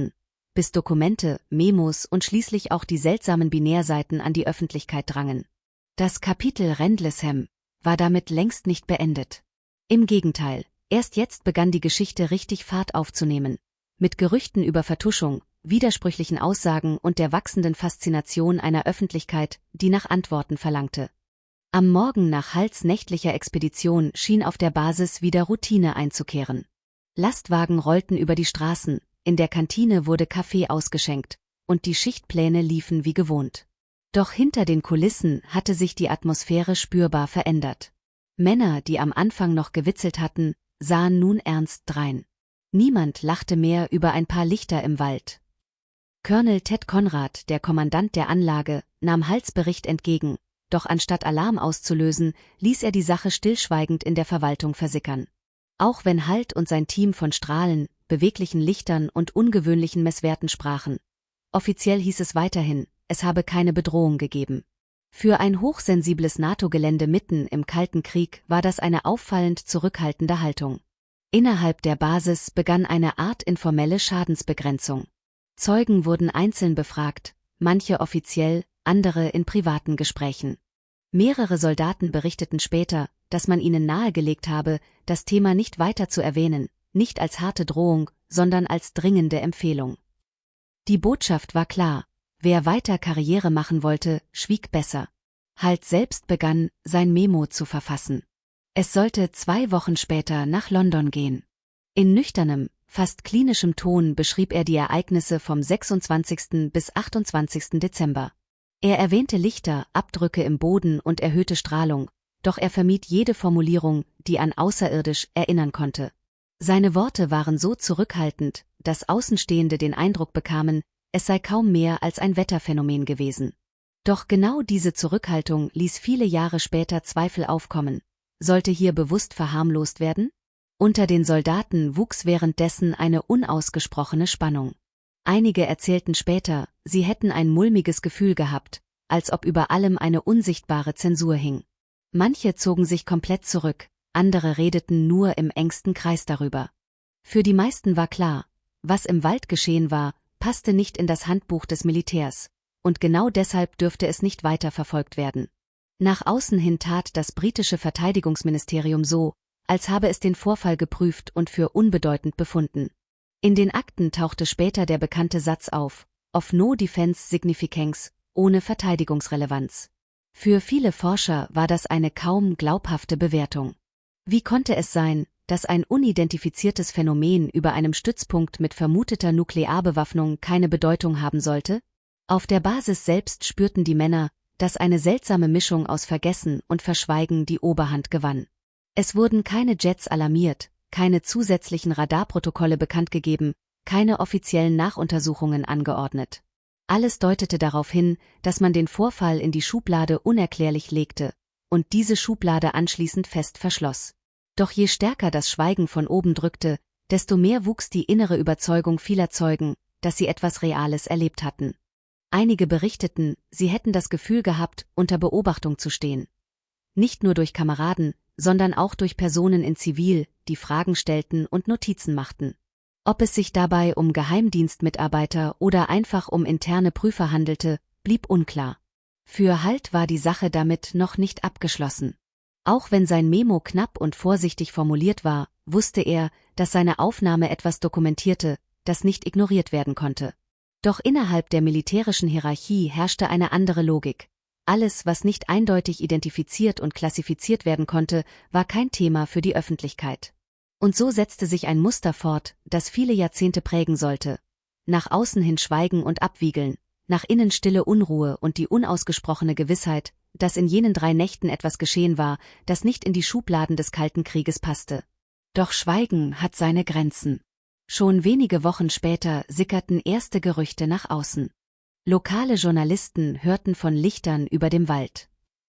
bis Dokumente, Memos und schließlich auch die seltsamen Binärseiten an die Öffentlichkeit drangen. Das Kapitel Rendlesham war damit längst nicht beendet. Im Gegenteil, erst jetzt begann die Geschichte richtig Fahrt aufzunehmen. Mit Gerüchten über Vertuschung, widersprüchlichen Aussagen und der wachsenden Faszination einer Öffentlichkeit, die nach Antworten verlangte. Am Morgen nach Hulls nächtlicher Expedition schien auf der Basis wieder Routine einzukehren. Lastwagen rollten über die Straßen, in der Kantine wurde Kaffee ausgeschenkt, und die Schichtpläne liefen wie gewohnt. Doch hinter den Kulissen hatte sich die Atmosphäre spürbar verändert. Männer, die am Anfang noch gewitzelt hatten, sahen nun ernst drein. Niemand lachte mehr über ein paar Lichter im Wald. Colonel Ted Conrad, der Kommandant der Anlage, nahm Hulls Bericht entgegen, doch anstatt Alarm auszulösen, ließ er die Sache stillschweigend in der Verwaltung versickern. Auch wenn Hull und sein Team von Strahlen, beweglichen Lichtern und ungewöhnlichen Messwerten sprachen. Offiziell hieß es weiterhin, es habe keine Bedrohung gegeben. Für ein hochsensibles NATO-Gelände mitten im Kalten Krieg war das eine auffallend zurückhaltende Haltung. Innerhalb der Basis begann eine Art informelle Schadensbegrenzung. Zeugen wurden einzeln befragt, manche offiziell, andere in privaten Gesprächen. Mehrere Soldaten berichteten später, dass man ihnen nahegelegt habe, das Thema nicht weiter zu erwähnen, nicht als harte Drohung, sondern als dringende Empfehlung. Die Botschaft war klar: Wer weiter Karriere machen wollte, schwieg besser. Hull selbst begann, sein Memo zu verfassen. Es sollte zwei Wochen später nach London gehen. In nüchternem, fast klinischem Ton beschrieb er die Ereignisse vom sechsundzwanzigsten bis achtundzwanzigsten Dezember. Er erwähnte Lichter, Abdrücke im Boden und erhöhte Strahlung, doch er vermied jede Formulierung, die an außerirdisch erinnern konnte. Seine Worte waren so zurückhaltend, dass Außenstehende den Eindruck bekamen, es sei kaum mehr als ein Wetterphänomen gewesen. Doch genau diese Zurückhaltung ließ viele Jahre später Zweifel aufkommen. Sollte hier bewusst verharmlost werden? Unter den Soldaten wuchs währenddessen eine unausgesprochene Spannung. Einige erzählten später, sie hätten ein mulmiges Gefühl gehabt, als ob über allem eine unsichtbare Zensur hing. Manche zogen sich komplett zurück, andere redeten nur im engsten Kreis darüber. Für die meisten war klar, was im Wald geschehen war, passte nicht in das Handbuch des Militärs, und genau deshalb dürfte es nicht weiter verfolgt werden. Nach außen hin tat das britische Verteidigungsministerium so, als habe es den Vorfall geprüft und für unbedeutend befunden. In den Akten tauchte später der bekannte Satz auf: of no defense significance, ohne Verteidigungsrelevanz. Für viele Forscher war das eine kaum glaubhafte Bewertung. Wie konnte es sein, dass ein unidentifiziertes Phänomen über einem Stützpunkt mit vermuteter Nuklearbewaffnung keine Bedeutung haben sollte? Auf der Basis selbst spürten die Männer, dass eine seltsame Mischung aus Vergessen und Verschweigen die Oberhand gewann. Es wurden keine Jets alarmiert, keine zusätzlichen Radarprotokolle bekannt gegeben, keine offiziellen Nachuntersuchungen angeordnet. Alles deutete darauf hin, dass man den Vorfall in die Schublade unerklärlich legte und diese Schublade anschließend fest verschloss. Doch je stärker das Schweigen von oben drückte, desto mehr wuchs die innere Überzeugung vieler Zeugen, dass sie etwas Reales erlebt hatten. Einige berichteten, sie hätten das Gefühl gehabt, unter Beobachtung zu stehen. Nicht nur durch Kameraden, sondern auch durch Personen in Zivil, die Fragen stellten und Notizen machten. Ob es sich dabei um Geheimdienstmitarbeiter oder einfach um interne Prüfer handelte, blieb unklar. Für Hull war die Sache damit noch nicht abgeschlossen. Auch wenn sein Memo knapp und vorsichtig formuliert war, wusste er, dass seine Aufnahme etwas dokumentierte, das nicht ignoriert werden konnte. Doch innerhalb der militärischen Hierarchie herrschte eine andere Logik. Alles, was nicht eindeutig identifiziert und klassifiziert werden konnte, war kein Thema für die Öffentlichkeit. Und so setzte sich ein Muster fort, das viele Jahrzehnte prägen sollte. Nach außen hin Schweigen und Abwiegeln, nach innen stille Unruhe und die unausgesprochene Gewissheit, dass in jenen drei Nächten etwas geschehen war, das nicht in die Schubladen des Kalten Krieges passte. Doch Schweigen hat seine Grenzen. Schon wenige Wochen später sickerten erste Gerüchte nach außen. Lokale Journalisten hörten von Lichtern über dem Wald.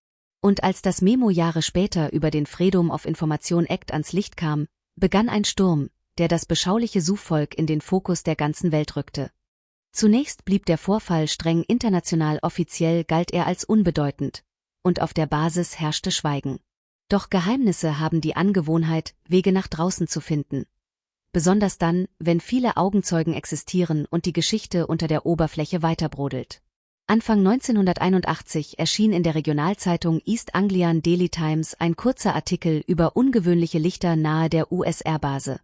Und als das Memo Jahre später über den Freedom of Information Act ans Licht kam, begann ein Sturm, der das beschauliche Sioux-Volk in den Fokus der ganzen Welt rückte. Zunächst blieb der Vorfall streng international, offiziell galt er als unbedeutend, und auf der Basis herrschte Schweigen. Doch Geheimnisse haben die Angewohnheit, Wege nach draußen zu finden. besonders dann, wenn viele Augenzeugen existieren und die Geschichte unter der Oberfläche weiterbrodelt. Anfang neunzehnhunderteinundachtzig erschien in der Regionalzeitung East Anglian Daily Times ein kurzer Artikel über ungewöhnliche Lichter nahe der U S-Airbase.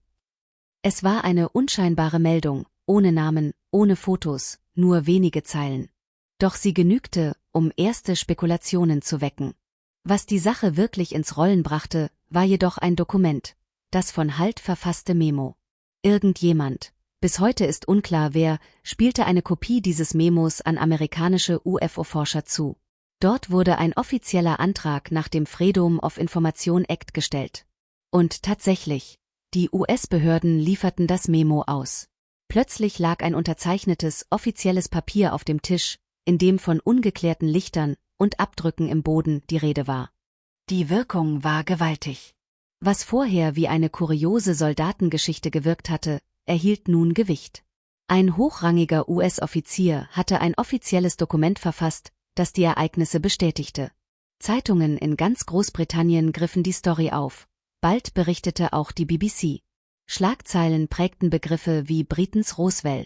Es war eine unscheinbare Meldung, ohne Namen, ohne Fotos, nur wenige Zeilen. Doch sie genügte, um erste Spekulationen zu wecken. Was die Sache wirklich ins Rollen brachte, war jedoch ein Dokument, das von Halt verfasste Memo. Irgendjemand, bis heute ist unklar wer, spielte eine Kopie dieses Memos an amerikanische U F O-Forscher zu. Dort wurde ein offizieller Antrag nach dem Freedom of Information Act gestellt. Und tatsächlich, die U S-Behörden lieferten das Memo aus. Plötzlich lag ein unterzeichnetes, offizielles Papier auf dem Tisch, in dem von ungeklärten Lichtern und Abdrücken im Boden die Rede war. Die Wirkung war gewaltig. Was vorher wie eine kuriose Soldatengeschichte gewirkt hatte, erhielt nun Gewicht. Ein hochrangiger U S-Offizier hatte ein offizielles Dokument verfasst, das die Ereignisse bestätigte. Zeitungen in ganz Großbritannien griffen die Story auf. Bald berichtete auch die B B C. Schlagzeilen prägten Begriffe wie Britens Roswell.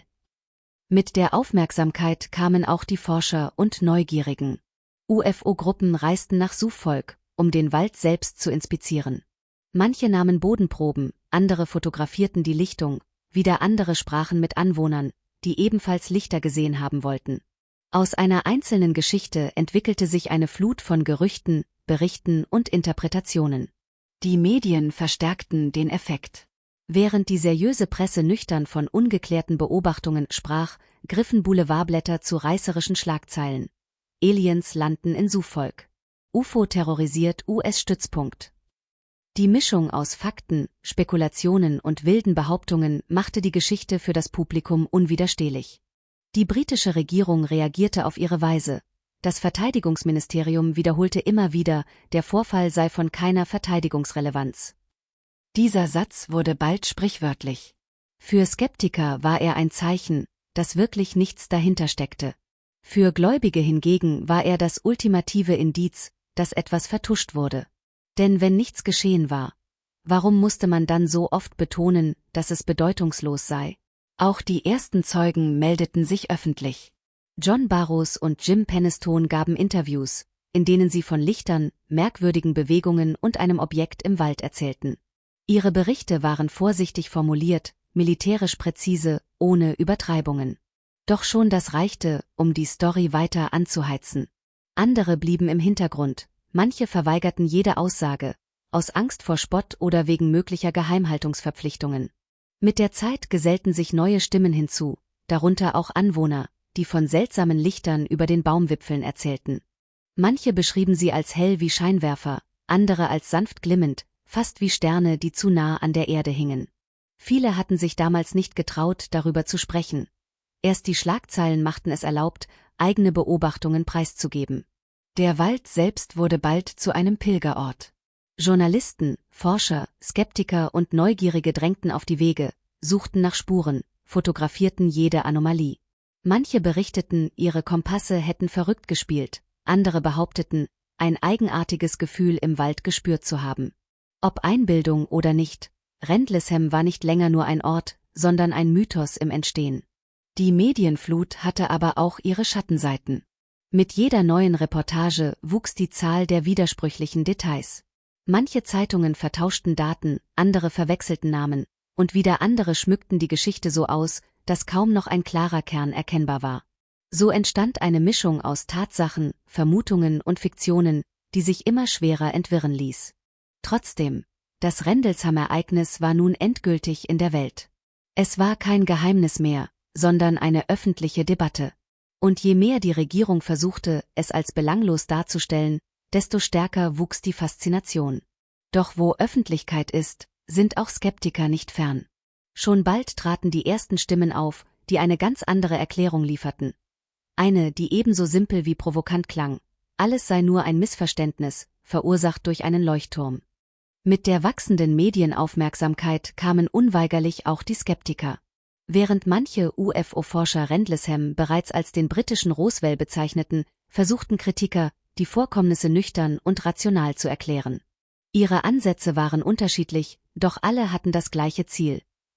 Mit der Aufmerksamkeit kamen auch die Forscher und Neugierigen. U F O-Gruppen reisten nach Suffolk, um den Wald selbst zu inspizieren. Manche nahmen Bodenproben, andere fotografierten die Lichtung, wieder andere sprachen mit Anwohnern, die ebenfalls Lichter gesehen haben wollten. Aus einer einzelnen Geschichte entwickelte sich eine Flut von Gerüchten, Berichten und Interpretationen. Die Medien verstärkten den Effekt. Während die seriöse Presse nüchtern von ungeklärten Beobachtungen sprach, griffen Boulevardblätter zu reißerischen Schlagzeilen. Aliens landen in Suffolk. U F O terrorisiert U S-Stützpunkt. Die Mischung aus Fakten, Spekulationen und wilden Behauptungen machte die Geschichte für das Publikum unwiderstehlich. Die britische Regierung reagierte auf ihre Weise. Das Verteidigungsministerium wiederholte immer wieder, der Vorfall sei von keiner Verteidigungsrelevanz. Dieser Satz wurde bald sprichwörtlich. Für Skeptiker war er ein Zeichen, dass wirklich nichts dahinter steckte. Für Gläubige hingegen war er das ultimative Indiz, dass etwas vertuscht wurde. Denn wenn nichts geschehen war, warum musste man dann so oft betonen, dass es bedeutungslos sei? Auch die ersten Zeugen meldeten sich öffentlich. John Burroughs und Jim Penistone gaben Interviews, in denen sie von Lichtern, merkwürdigen Bewegungen und einem Objekt im Wald erzählten. Ihre Berichte waren vorsichtig formuliert, militärisch präzise, ohne Übertreibungen. Doch schon das reichte, um die Story weiter anzuheizen. Andere blieben im Hintergrund, manche verweigerten jede Aussage, aus Angst vor Spott oder wegen möglicher Geheimhaltungsverpflichtungen. Mit der Zeit gesellten sich neue Stimmen hinzu, darunter auch Anwohner, die von seltsamen Lichtern über den Baumwipfeln erzählten. Manche beschrieben sie als hell wie Scheinwerfer, andere als sanft glimmend, fast wie Sterne, die zu nah an der Erde hingen. Viele hatten sich damals nicht getraut, darüber zu sprechen. Erst die Schlagzeilen machten es erlaubt, eigene Beobachtungen preiszugeben. Der Wald selbst wurde bald zu einem Pilgerort. Journalisten, Forscher, Skeptiker und Neugierige drängten auf die Wege, suchten nach Spuren, fotografierten jede Anomalie. Manche berichteten, ihre Kompasse hätten verrückt gespielt, andere behaupteten, ein eigenartiges Gefühl im Wald gespürt zu haben. Ob Einbildung oder nicht, Rendlesham war nicht länger nur ein Ort, sondern ein Mythos im Entstehen. Die Medienflut hatte aber auch ihre Schattenseiten. Mit jeder neuen Reportage wuchs die Zahl der widersprüchlichen Details. Manche Zeitungen vertauschten Daten, andere verwechselten Namen, und wieder andere schmückten die Geschichte so aus, dass kaum noch ein klarer Kern erkennbar war. So entstand eine Mischung aus Tatsachen, Vermutungen und Fiktionen, die sich immer schwerer entwirren ließ. Trotzdem, das Rendlesham-Ereignis war nun endgültig in der Welt. Es war kein Geheimnis mehr, sondern eine öffentliche Debatte. Und je mehr die Regierung versuchte, es als belanglos darzustellen, desto stärker wuchs die Faszination. Doch wo Öffentlichkeit ist, sind auch Skeptiker nicht fern. Schon bald traten die ersten Stimmen auf, die eine ganz andere Erklärung lieferten. Eine, die ebenso simpel wie provokant klang. Alles sei nur ein Missverständnis, verursacht durch einen Leuchtturm. Mit der wachsenden Medienaufmerksamkeit kamen unweigerlich auch die Skeptiker. Während manche U F O-Forscher Rendlesham bereits als den britischen Roswell bezeichneten, versuchten Kritiker, die Vorkommnisse nüchtern und rational zu erklären. Ihre Ansätze waren unterschiedlich, doch alle hatten das gleiche Ziel: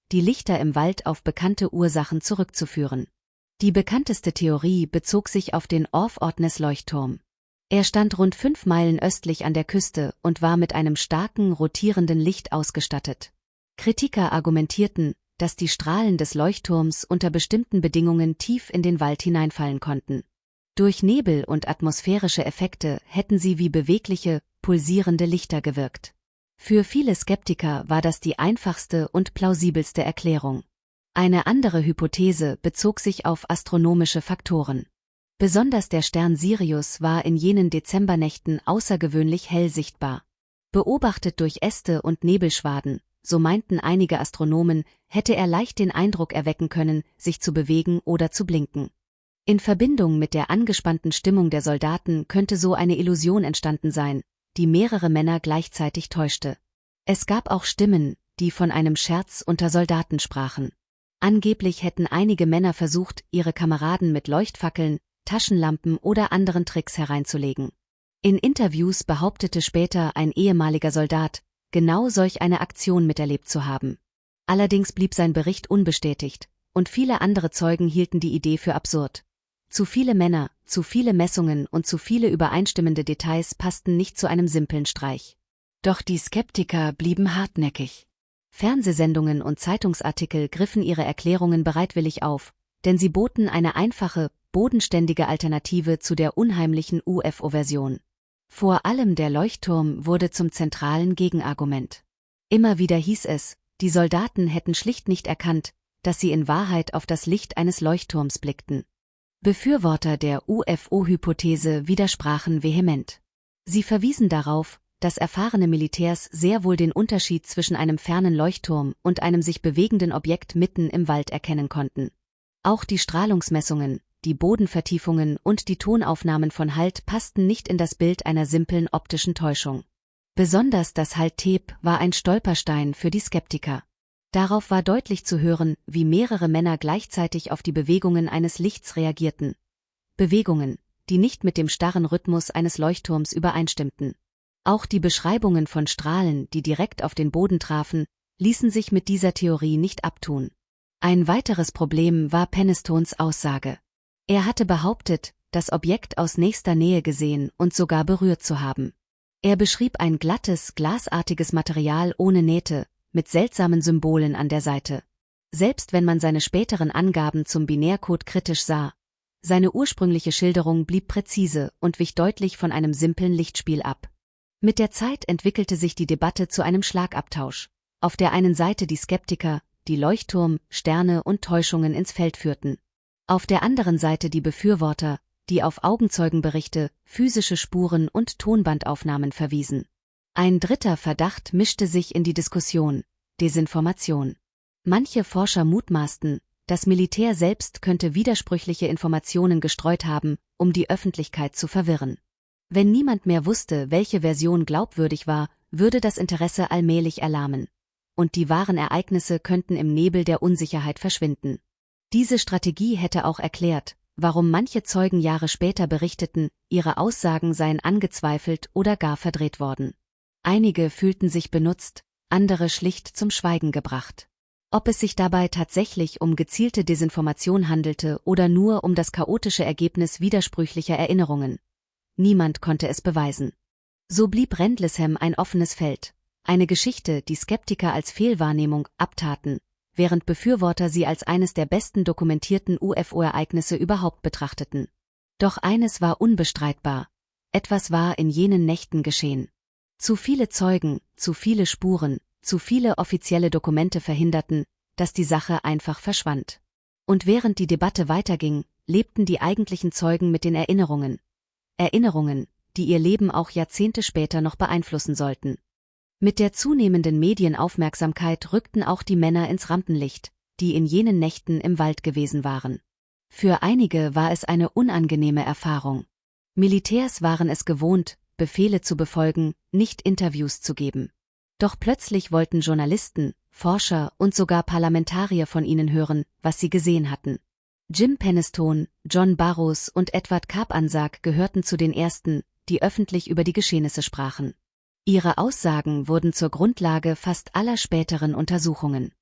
die Lichter im Wald auf bekannte Ursachen zurückzuführen. Die bekannteste Theorie bezog sich auf den Orth-Ordness-Leuchtturm. Er stand rund fünf Meilen östlich an der Küste und war mit einem starken, rotierenden Licht ausgestattet. Kritiker argumentierten, dass die Strahlen des Leuchtturms unter bestimmten Bedingungen tief in den Wald hineinfallen konnten. Durch Nebel und atmosphärische Effekte hätten sie wie bewegliche, pulsierende Lichter gewirkt. Für viele Skeptiker war das die einfachste und plausibelste Erklärung. Eine andere Hypothese bezog sich auf astronomische Faktoren. Besonders der Stern Sirius war in jenen Dezembernächten außergewöhnlich hell sichtbar. Beobachtet durch Äste und Nebelschwaden, so meinten einige Astronomen, hätte er leicht den Eindruck erwecken können, sich zu bewegen oder zu blinken. In Verbindung mit der angespannten Stimmung der Soldaten könnte so eine Illusion entstanden sein, die mehrere Männer gleichzeitig täuschte. Es gab auch Stimmen, die von einem Scherz unter Soldaten sprachen. Angeblich hätten einige Männer versucht, ihre Kameraden mit Leuchtfackeln, Taschenlampen oder anderen Tricks hereinzulegen. In Interviews behauptete später ein ehemaliger Soldat, genau solch eine Aktion miterlebt zu haben. Allerdings blieb sein Bericht unbestätigt, und viele andere Zeugen hielten die Idee für absurd. Zu viele Männer, zu viele Messungen und zu viele übereinstimmende Details passten nicht zu einem simplen Streich. Doch die Skeptiker blieben hartnäckig. Fernsehsendungen und Zeitungsartikel griffen ihre Erklärungen bereitwillig auf, denn sie boten eine einfache, bodenständige Alternative zu der unheimlichen U F O-Version. Vor allem der Leuchtturm wurde zum zentralen Gegenargument. Immer wieder hieß es, die Soldaten hätten schlicht nicht erkannt, dass sie in Wahrheit auf das Licht eines Leuchtturms blickten. Befürworter der U F O-Hypothese widersprachen vehement. Sie verwiesen darauf, dass erfahrene Militärs sehr wohl den Unterschied zwischen einem fernen Leuchtturm und einem sich bewegenden Objekt mitten im Wald erkennen konnten. Auch die Strahlungsmessungen, die Bodenvertiefungen und die Tonaufnahmen von Halt passten nicht in das Bild einer simplen optischen Täuschung. Besonders das Halt-Tape war ein Stolperstein für die Skeptiker. Darauf war deutlich zu hören, wie mehrere Männer gleichzeitig auf die Bewegungen eines Lichts reagierten. Bewegungen, die nicht mit dem starren Rhythmus eines Leuchtturms übereinstimmten. Auch die Beschreibungen von Strahlen, die direkt auf den Boden trafen, ließen sich mit dieser Theorie nicht abtun. Ein weiteres Problem war Pennistones Aussage. Er hatte behauptet, das Objekt aus nächster Nähe gesehen und sogar berührt zu haben. Er beschrieb ein glattes, glasartiges Material ohne Nähte, mit seltsamen Symbolen an der Seite. Selbst wenn man seine späteren Angaben zum Binärcode kritisch sah, seine ursprüngliche Schilderung blieb präzise und wich deutlich von einem simplen Lichtspiel ab. Mit der Zeit entwickelte sich die Debatte zu einem Schlagabtausch. Auf der einen Seite die Skeptiker, die Leuchtturm, Sterne und Täuschungen ins Feld führten. Auf der anderen Seite die Befürworter, die auf Augenzeugenberichte, physische Spuren und Tonbandaufnahmen verwiesen. Ein dritter Verdacht mischte sich in die Diskussion: Desinformation. Manche Forscher mutmaßten, das Militär selbst könnte widersprüchliche Informationen gestreut haben, um die Öffentlichkeit zu verwirren. Wenn niemand mehr wusste, welche Version glaubwürdig war, würde das Interesse allmählich erlahmen. Und die wahren Ereignisse könnten im Nebel der Unsicherheit verschwinden. Diese Strategie hätte auch erklärt, warum manche Zeugen Jahre später berichteten, ihre Aussagen seien angezweifelt oder gar verdreht worden. Einige fühlten sich benutzt, andere schlicht zum Schweigen gebracht. Ob es sich dabei tatsächlich um gezielte Desinformation handelte oder nur um das chaotische Ergebnis widersprüchlicher Erinnerungen. Niemand konnte es beweisen. So blieb Rendlesham ein offenes Feld, eine Geschichte, die Skeptiker als Fehlwahrnehmung abtaten, während Befürworter sie als eines der besten dokumentierten U F O-Ereignisse überhaupt betrachteten. Doch eines war unbestreitbar: Etwas war in jenen Nächten geschehen. Zu viele Zeugen, zu viele Spuren, zu viele offizielle Dokumente verhinderten, dass die Sache einfach verschwand. Und während die Debatte weiterging, lebten die eigentlichen Zeugen mit den Erinnerungen. Erinnerungen, die ihr Leben auch Jahrzehnte später noch beeinflussen sollten. Mit der zunehmenden Medienaufmerksamkeit rückten auch die Männer ins Rampenlicht, die in jenen Nächten im Wald gewesen waren. Für einige war es eine unangenehme Erfahrung. Militärs waren es gewohnt, Befehle zu befolgen, nicht Interviews zu geben. Doch plötzlich wollten Journalisten, Forscher und sogar Parlamentarier von ihnen hören, was sie gesehen hatten. Jim Pennistone, John Burroughs und Edward Carpenter gehörten zu den ersten, die öffentlich über die Geschehnisse sprachen. Ihre Aussagen wurden zur Grundlage fast aller späteren Untersuchungen.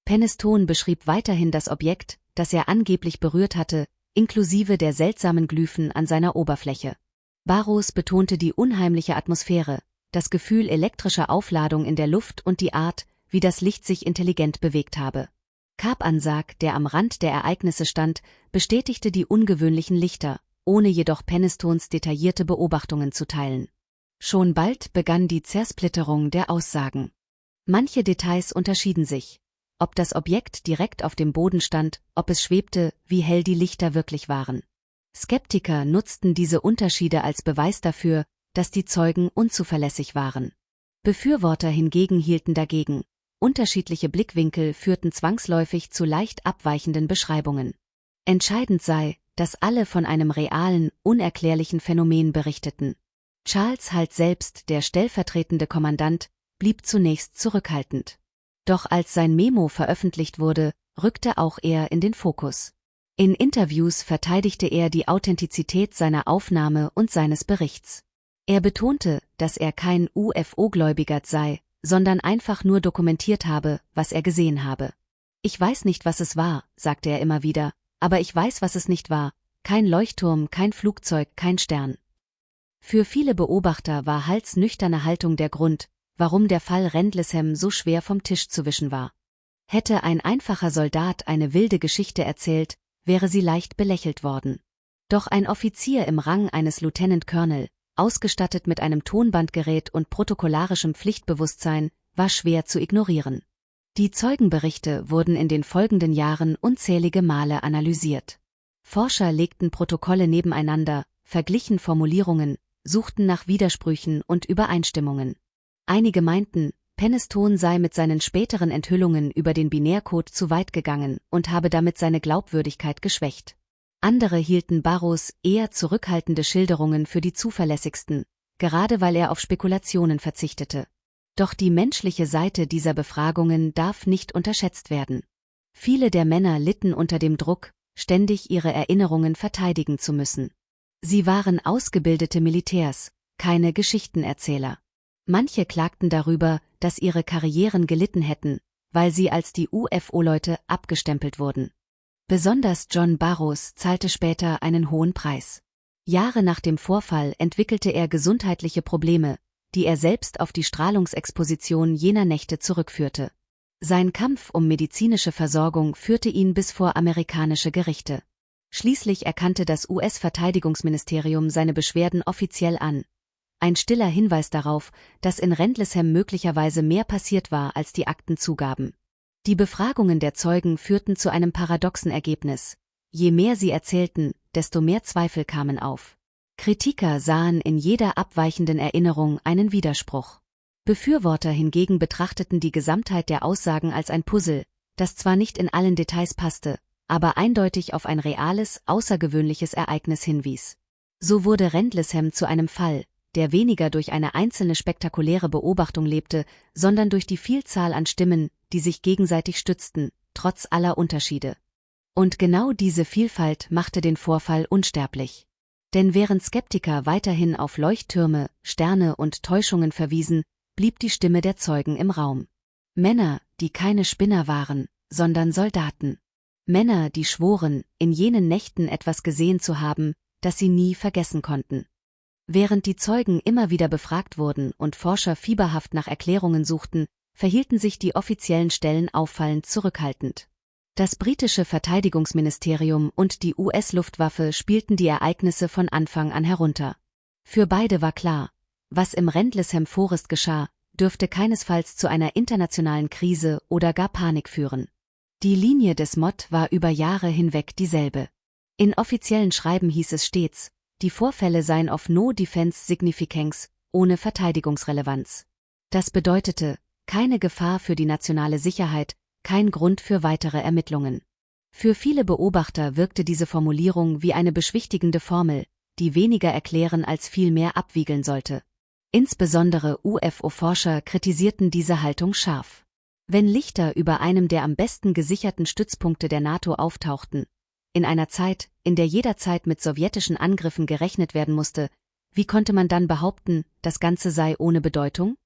Penniston beschrieb weiterhin das Objekt, das er angeblich berührt hatte, inklusive der seltsamen Glyphen an seiner Oberfläche. Burrows betonte die unheimliche Atmosphäre, das Gefühl elektrischer Aufladung in der Luft und die Art, wie das Licht sich intelligent bewegt habe. Carpenter, der am Rand der Ereignisse stand, bestätigte die ungewöhnlichen Lichter, ohne jedoch Pennistons detaillierte Beobachtungen zu teilen. Schon bald begann die Zersplitterung der Aussagen. Manche Details unterschieden sich. Ob das Objekt direkt auf dem Boden stand, ob es schwebte, wie hell die Lichter wirklich waren. Skeptiker nutzten diese Unterschiede als Beweis dafür, dass die Zeugen unzuverlässig waren. Befürworter hingegen hielten dagegen. Unterschiedliche Blickwinkel führten zwangsläufig zu leicht abweichenden Beschreibungen. Entscheidend sei, dass alle von einem realen, unerklärlichen Phänomen berichteten. Charles Halt selbst, der stellvertretende Kommandant, blieb zunächst zurückhaltend. Doch als sein Memo veröffentlicht wurde, rückte auch er in den Fokus. In Interviews verteidigte er die Authentizität seiner Aufnahme und seines Berichts. Er betonte, dass er kein U F O-Gläubiger sei, sondern einfach nur dokumentiert habe, was er gesehen habe. Ich weiß nicht, was es war, sagte er immer wieder, aber ich weiß, was es nicht war. Kein Leuchtturm, kein Flugzeug, kein Stern. Für viele Beobachter war Halts nüchterne Haltung der Grund, warum der Fall Rendlesham so schwer vom Tisch zu wischen war. Hätte ein einfacher Soldat eine wilde Geschichte erzählt, wäre sie leicht belächelt worden. Doch ein Offizier im Rang eines Lieutenant Colonel, ausgestattet mit einem Tonbandgerät und protokollarischem Pflichtbewusstsein, war schwer zu ignorieren. Die Zeugenberichte wurden in den folgenden Jahren unzählige Male analysiert. Forscher legten Protokolle nebeneinander, verglichen Formulierungen, suchten nach Widersprüchen und Übereinstimmungen. Einige meinten, Penniston sei mit seinen späteren Enthüllungen über den Binärcode zu weit gegangen und habe damit seine Glaubwürdigkeit geschwächt. Andere hielten Burrows eher zurückhaltende Schilderungen für die zuverlässigsten, gerade weil er auf Spekulationen verzichtete. Doch die menschliche Seite dieser Befragungen darf nicht unterschätzt werden. Viele der Männer litten unter dem Druck, ständig ihre Erinnerungen verteidigen zu müssen. Sie waren ausgebildete Militärs, keine Geschichtenerzähler. Manche klagten darüber, dass ihre Karrieren gelitten hätten, weil sie als die U F O-Leute abgestempelt wurden. Besonders John Burroughs zahlte später einen hohen Preis. Jahre nach dem Vorfall entwickelte er gesundheitliche Probleme, die er selbst auf die Strahlungsexposition jener Nächte zurückführte. Sein Kampf um medizinische Versorgung führte ihn bis vor amerikanische Gerichte. Schließlich erkannte das U S-Verteidigungsministerium seine Beschwerden offiziell an. Ein stiller Hinweis darauf, dass in Rendlesham möglicherweise mehr passiert war, als die Akten zugaben. Die Befragungen der Zeugen führten zu einem paradoxen Ergebnis. Je mehr sie erzählten, desto mehr Zweifel kamen auf. Kritiker sahen in jeder abweichenden Erinnerung einen Widerspruch. Befürworter hingegen betrachteten die Gesamtheit der Aussagen als ein Puzzle, das zwar nicht in allen Details passte, aber eindeutig auf ein reales, außergewöhnliches Ereignis hinwies. So wurde Rendlesham zu einem Fall, der weniger durch eine einzelne spektakuläre Beobachtung lebte, sondern durch die Vielzahl an Stimmen, die sich gegenseitig stützten, trotz aller Unterschiede. Und genau diese Vielfalt machte den Vorfall unsterblich. Denn während Skeptiker weiterhin auf Leuchttürme, Sterne und Täuschungen verwiesen, blieb die Stimme der Zeugen im Raum. Männer, die keine Spinner waren, sondern Soldaten. Männer, die schworen, in jenen Nächten etwas gesehen zu haben, das sie nie vergessen konnten. Während die Zeugen immer wieder befragt wurden und Forscher fieberhaft nach Erklärungen suchten, verhielten sich die offiziellen Stellen auffallend zurückhaltend. Das britische Verteidigungsministerium und die U S-Luftwaffe spielten die Ereignisse von Anfang an herunter. Für beide war klar, was im Rendlesham Forest geschah, dürfte keinesfalls zu einer internationalen Krise oder gar Panik führen. Die Linie des M O D war über Jahre hinweg dieselbe. In offiziellen Schreiben hieß es stets, die Vorfälle seien of no defense significance, ohne Verteidigungsrelevanz. Das bedeutete, keine Gefahr für die nationale Sicherheit, kein Grund für weitere Ermittlungen. Für viele Beobachter wirkte diese Formulierung wie eine beschwichtigende Formel, die weniger erklären als viel mehr abwiegeln sollte. Insbesondere U F O-Forscher kritisierten diese Haltung scharf. Wenn Lichter über einem der am besten gesicherten Stützpunkte der NATO auftauchten, in einer Zeit, in der jederzeit mit sowjetischen Angriffen gerechnet werden musste, wie konnte man dann behaupten, das Ganze sei ohne Bedeutung?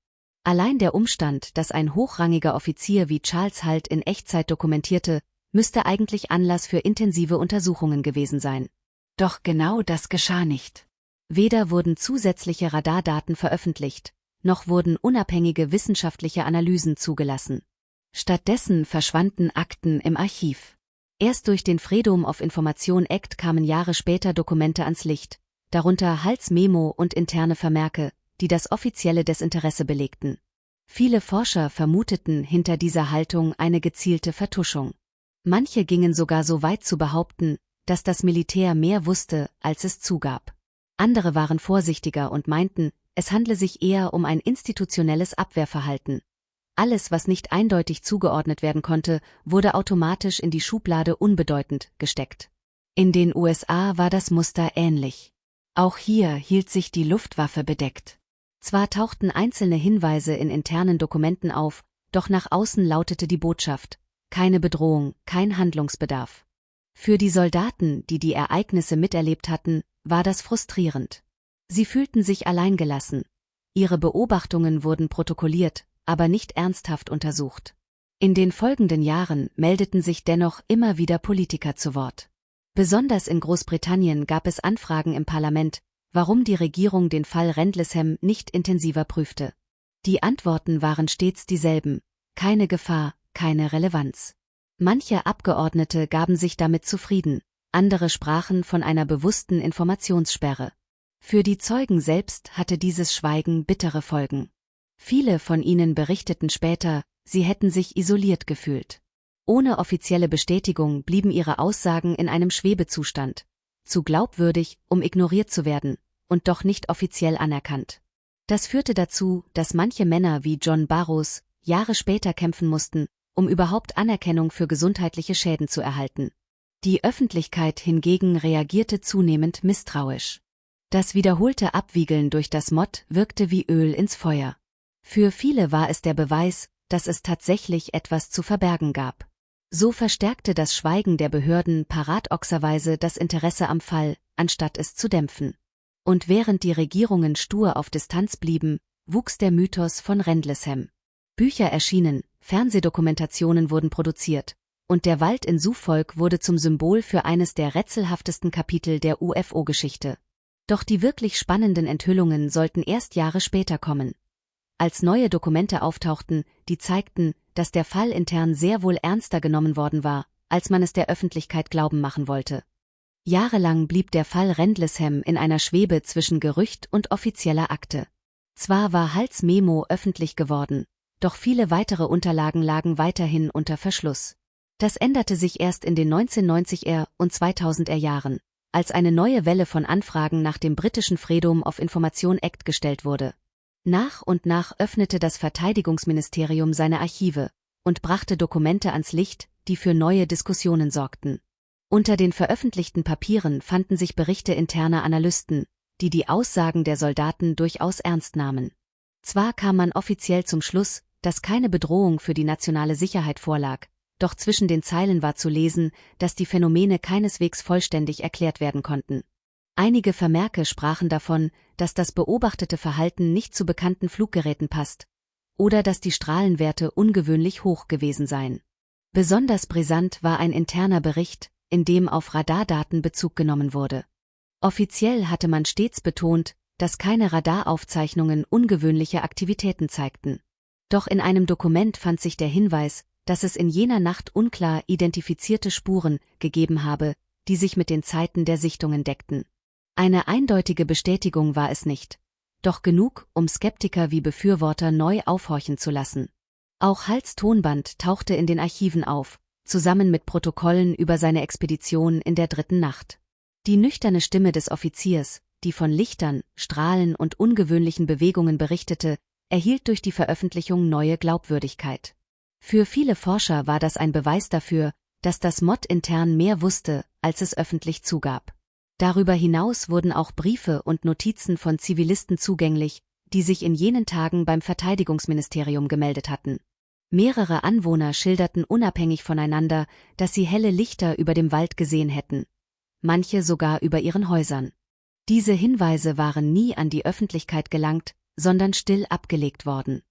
Allein der Umstand, dass ein hochrangiger Offizier wie Charles Halt in Echtzeit dokumentierte, müsste eigentlich Anlass für intensive Untersuchungen gewesen sein. Doch genau das geschah nicht. Weder wurden zusätzliche Radardaten veröffentlicht, noch wurden unabhängige wissenschaftliche Analysen zugelassen. Stattdessen verschwanden Akten im Archiv. Erst durch den Freedom of Information Act kamen Jahre später Dokumente ans Licht, darunter Halts Memo und interne Vermerke, die das offizielle Desinteresse belegten. Viele Forscher vermuteten hinter dieser Haltung eine gezielte Vertuschung. Manche gingen sogar so weit zu behaupten, dass das Militär mehr wusste, als es zugab. Andere waren vorsichtiger und meinten, es handle sich eher um ein institutionelles Abwehrverhalten. Alles, was nicht eindeutig zugeordnet werden konnte, wurde automatisch in die Schublade unbedeutend gesteckt. In den U S A war das Muster ähnlich. Auch hier hielt sich die Luftwaffe bedeckt. Zwar tauchten einzelne Hinweise in internen Dokumenten auf, doch nach außen lautete die Botschaft: keine Bedrohung, kein Handlungsbedarf. Für die Soldaten, die die Ereignisse miterlebt hatten, war das frustrierend. Sie fühlten sich alleingelassen. Ihre Beobachtungen wurden protokolliert, aber nicht ernsthaft untersucht. In den folgenden Jahren meldeten sich dennoch immer wieder Politiker zu Wort. Besonders in Großbritannien gab es Anfragen im Parlament, warum die Regierung den Fall Rendlesham nicht intensiver prüfte. Die Antworten waren stets dieselben: keine Gefahr, keine Relevanz. Manche Abgeordnete gaben sich damit zufrieden, andere sprachen von einer bewussten Informationssperre. Für die Zeugen selbst hatte dieses Schweigen bittere Folgen. Viele von ihnen berichteten später, sie hätten sich isoliert gefühlt. Ohne offizielle Bestätigung blieben ihre Aussagen in einem Schwebezustand, zu glaubwürdig, um ignoriert zu werden, und doch nicht offiziell anerkannt. Das führte dazu, dass manche Männer wie John Burroughs Jahre später kämpfen mussten, um überhaupt Anerkennung für gesundheitliche Schäden zu erhalten. Die Öffentlichkeit hingegen reagierte zunehmend misstrauisch. Das wiederholte Abwiegeln durch das M O D wirkte wie Öl ins Feuer. Für viele war es der Beweis, dass es tatsächlich etwas zu verbergen gab. So verstärkte das Schweigen der Behörden paradoxerweise das Interesse am Fall, anstatt es zu dämpfen. Und während die Regierungen stur auf Distanz blieben, wuchs der Mythos von Rendlesham. Bücher erschienen, Fernsehdokumentationen wurden produziert, und der Wald in Suffolk wurde zum Symbol für eines der rätselhaftesten Kapitel der U F O-Geschichte. Doch die wirklich spannenden Enthüllungen sollten erst Jahre später kommen. Als neue Dokumente auftauchten, die zeigten, dass der Fall intern sehr wohl ernster genommen worden war, als man es der Öffentlichkeit glauben machen wollte. Jahrelang blieb der Fall Rendlesham in einer Schwebe zwischen Gerücht und offizieller Akte. Zwar war Halts Memo öffentlich geworden, doch viele weitere Unterlagen lagen weiterhin unter Verschluss. Das änderte sich erst in den neunzehnhundertneunziger und zweitausender Jahren, als eine neue Welle von Anfragen nach dem britischen Freedom of Information Act gestellt wurde. Nach und nach öffnete das Verteidigungsministerium seine Archive und brachte Dokumente ans Licht, die für neue Diskussionen sorgten. Unter den veröffentlichten Papieren fanden sich Berichte interner Analysten, die die Aussagen der Soldaten durchaus ernst nahmen. Zwar kam man offiziell zum Schluss, dass keine Bedrohung für die nationale Sicherheit vorlag, doch zwischen den Zeilen war zu lesen, dass die Phänomene keineswegs vollständig erklärt werden konnten. Einige Vermerke sprachen davon, dass das beobachtete Verhalten nicht zu bekannten Fluggeräten passt, oder dass die Strahlenwerte ungewöhnlich hoch gewesen seien. Besonders brisant war ein interner Bericht, in dem auf Radardaten Bezug genommen wurde. Offiziell hatte man stets betont, dass keine Radaraufzeichnungen ungewöhnliche Aktivitäten zeigten. Doch in einem Dokument fand sich der Hinweis, dass es in jener Nacht unklar identifizierte Spuren gegeben habe, die sich mit den Zeiten der Sichtungen deckten. Eine eindeutige Bestätigung war es nicht, doch genug, um Skeptiker wie Befürworter neu aufhorchen zu lassen. Auch Halts Tonband tauchte in den Archiven auf, zusammen mit Protokollen über seine Expedition in der dritten Nacht. Die nüchterne Stimme des Offiziers, die von Lichtern, Strahlen und ungewöhnlichen Bewegungen berichtete, erhielt durch die Veröffentlichung neue Glaubwürdigkeit. Für viele Forscher war das ein Beweis dafür, dass das M O D intern mehr wusste, als es öffentlich zugab. Darüber hinaus wurden auch Briefe und Notizen von Zivilisten zugänglich, die sich in jenen Tagen beim Verteidigungsministerium gemeldet hatten. Mehrere Anwohner schilderten unabhängig voneinander, dass sie helle Lichter über dem Wald gesehen hätten, manche sogar über ihren Häusern. Diese Hinweise waren nie an die Öffentlichkeit gelangt, sondern still abgelegt worden.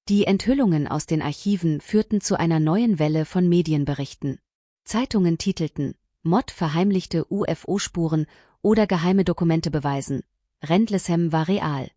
Die Enthüllungen aus den Archiven führten zu einer neuen Welle von Medienberichten. Zeitungen titelten: Mott verheimlichte U F O-Spuren oder geheime Dokumente beweisen. Rendlesham war real.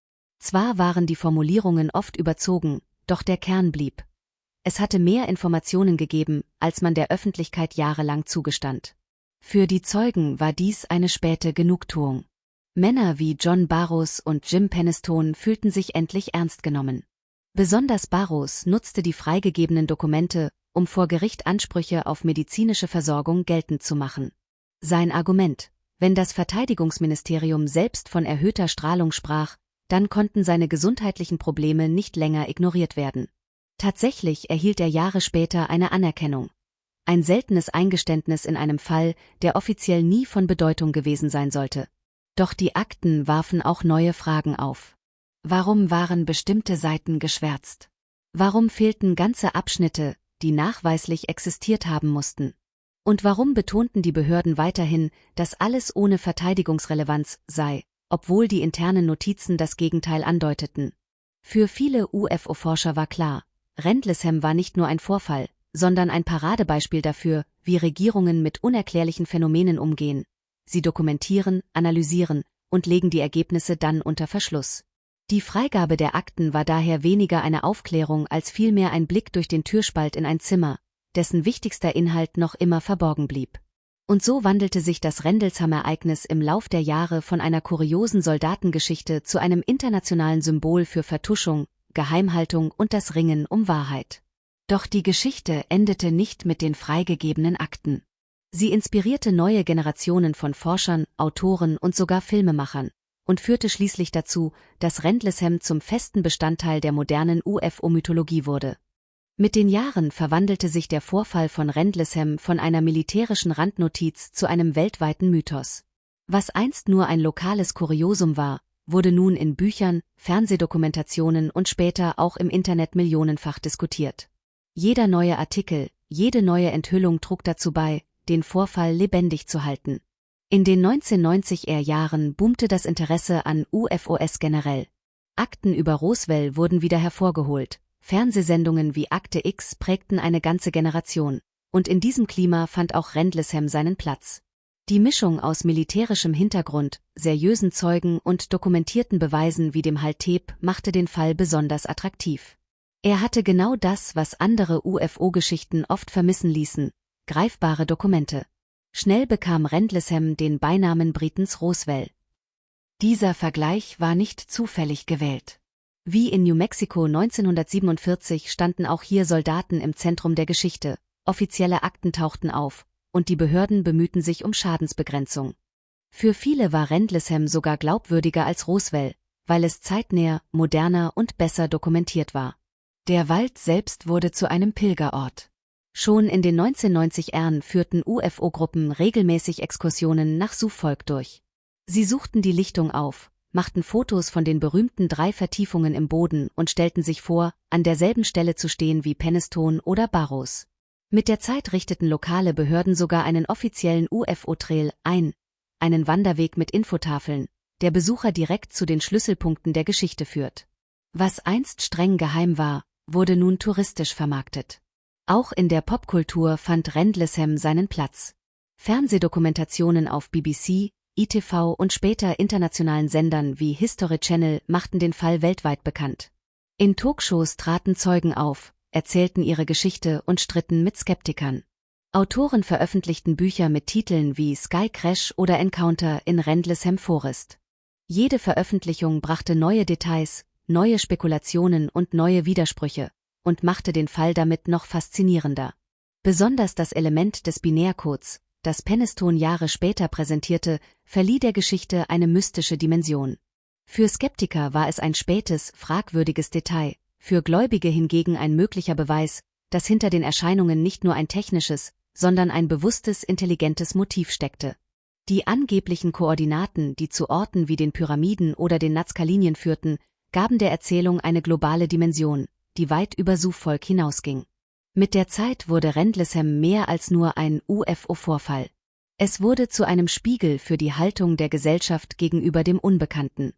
Zwar waren die Formulierungen oft überzogen, doch der Kern blieb. Es hatte mehr Informationen gegeben, als man der Öffentlichkeit jahrelang zugestand. Für die Zeugen war dies eine späte Genugtuung. Männer wie John Burroughs und Jim Penistone fühlten sich endlich ernst genommen. Besonders Burroughs nutzte die freigegebenen Dokumente, um vor Gericht Ansprüche auf medizinische Versorgung geltend zu machen. Sein Argument: Wenn das Verteidigungsministerium selbst von erhöhter Strahlung sprach, dann konnten seine gesundheitlichen Probleme nicht länger ignoriert werden. Tatsächlich erhielt er Jahre später eine Anerkennung. Ein seltenes Eingeständnis in einem Fall, der offiziell nie von Bedeutung gewesen sein sollte. Doch die Akten warfen auch neue Fragen auf. Warum waren bestimmte Seiten geschwärzt? Warum fehlten ganze Abschnitte, die nachweislich existiert haben mussten? Und warum betonten die Behörden weiterhin, dass alles ohne Verteidigungsrelevanz sei, obwohl die internen Notizen das Gegenteil andeuteten? Für viele U F O-Forscher war klar: Rendlesham war nicht nur ein Vorfall, sondern ein Paradebeispiel dafür, wie Regierungen mit unerklärlichen Phänomenen umgehen. Sie dokumentieren, analysieren und legen die Ergebnisse dann unter Verschluss. Die Freigabe der Akten war daher weniger eine Aufklärung als vielmehr ein Blick durch den Türspalt in ein Zimmer, dessen wichtigster Inhalt noch immer verborgen blieb. Und so wandelte sich das Rendlesham-Ereignis im Lauf der Jahre von einer kuriosen Soldatengeschichte zu einem internationalen Symbol für Vertuschung, Geheimhaltung und das Ringen um Wahrheit. Doch die Geschichte endete nicht mit den freigegebenen Akten. Sie inspirierte neue Generationen von Forschern, Autoren und sogar Filmemachern und führte schließlich dazu, dass Rendlesham zum festen Bestandteil der modernen U F O-Mythologie wurde. Mit den Jahren verwandelte sich der Vorfall von Rendlesham von einer militärischen Randnotiz zu einem weltweiten Mythos. Was einst nur ein lokales Kuriosum war, wurde nun in Büchern, Fernsehdokumentationen und später auch im Internet millionenfach diskutiert. Jeder neue Artikel, jede neue Enthüllung trug dazu bei, den Vorfall lebendig zu halten. In den neunzehnhundertneunziger Jahren boomte das Interesse an U F Os generell. Akten über Roswell wurden wieder hervorgeholt, Fernsehsendungen wie Akte X prägten eine ganze Generation, und in diesem Klima fand auch Rendlesham seinen Platz. Die Mischung aus militärischem Hintergrund, seriösen Zeugen und dokumentierten Beweisen wie dem Halt-Tape machte den Fall besonders attraktiv. Er hatte genau das, was andere U F O-Geschichten oft vermissen ließen: greifbare Dokumente. Schnell bekam Rendlesham den Beinamen Britens Roswell. Dieser Vergleich war nicht zufällig gewählt. Wie in New Mexico neunzehnhundertsiebenundvierzig standen auch hier Soldaten im Zentrum der Geschichte, offizielle Akten tauchten auf, und die Behörden bemühten sich um Schadensbegrenzung. Für viele war Rendlesham sogar glaubwürdiger als Roswell, weil es zeitnäher, moderner und besser dokumentiert war. Der Wald selbst wurde zu einem Pilgerort. Schon in den neunzehnhundertneunzigern führten U F O-Gruppen regelmäßig Exkursionen nach Suffolk durch. Sie suchten die Lichtung auf, machten Fotos von den berühmten drei Vertiefungen im Boden und stellten sich vor, an derselben Stelle zu stehen wie Penistone oder Burroughs. Mit der Zeit richteten lokale Behörden sogar einen offiziellen U F O-Trail ein, einen Wanderweg mit Infotafeln, der Besucher direkt zu den Schlüsselpunkten der Geschichte führt. Was einst streng geheim war, wurde nun touristisch vermarktet. Auch in der Popkultur fand Rendlesham seinen Platz. Fernsehdokumentationen auf B B C, I T V und später internationalen Sendern wie History Channel machten den Fall weltweit bekannt. In Talkshows traten Zeugen auf, erzählten ihre Geschichte und stritten mit Skeptikern. Autoren veröffentlichten Bücher mit Titeln wie Sky Crash oder Encounter in Rendlesham Forest. Jede Veröffentlichung brachte neue Details, neue Spekulationen und neue Widersprüche und machte den Fall damit noch faszinierender. Besonders das Element des Binärcodes, das Penistone Jahre später präsentierte, verlieh der Geschichte eine mystische Dimension. Für Skeptiker war es ein spätes, fragwürdiges Detail, für Gläubige hingegen ein möglicher Beweis, dass hinter den Erscheinungen nicht nur ein technisches, sondern ein bewusstes, intelligentes Motiv steckte. Die angeblichen Koordinaten, die zu Orten wie den Pyramiden oder den Nazca-Linien führten, gaben der Erzählung eine globale Dimension, die weit über Suffolk hinausging. Mit der Zeit wurde Rendlesham mehr als nur ein U F O-Vorfall. Es wurde zu einem Spiegel für die Haltung der Gesellschaft gegenüber dem Unbekannten.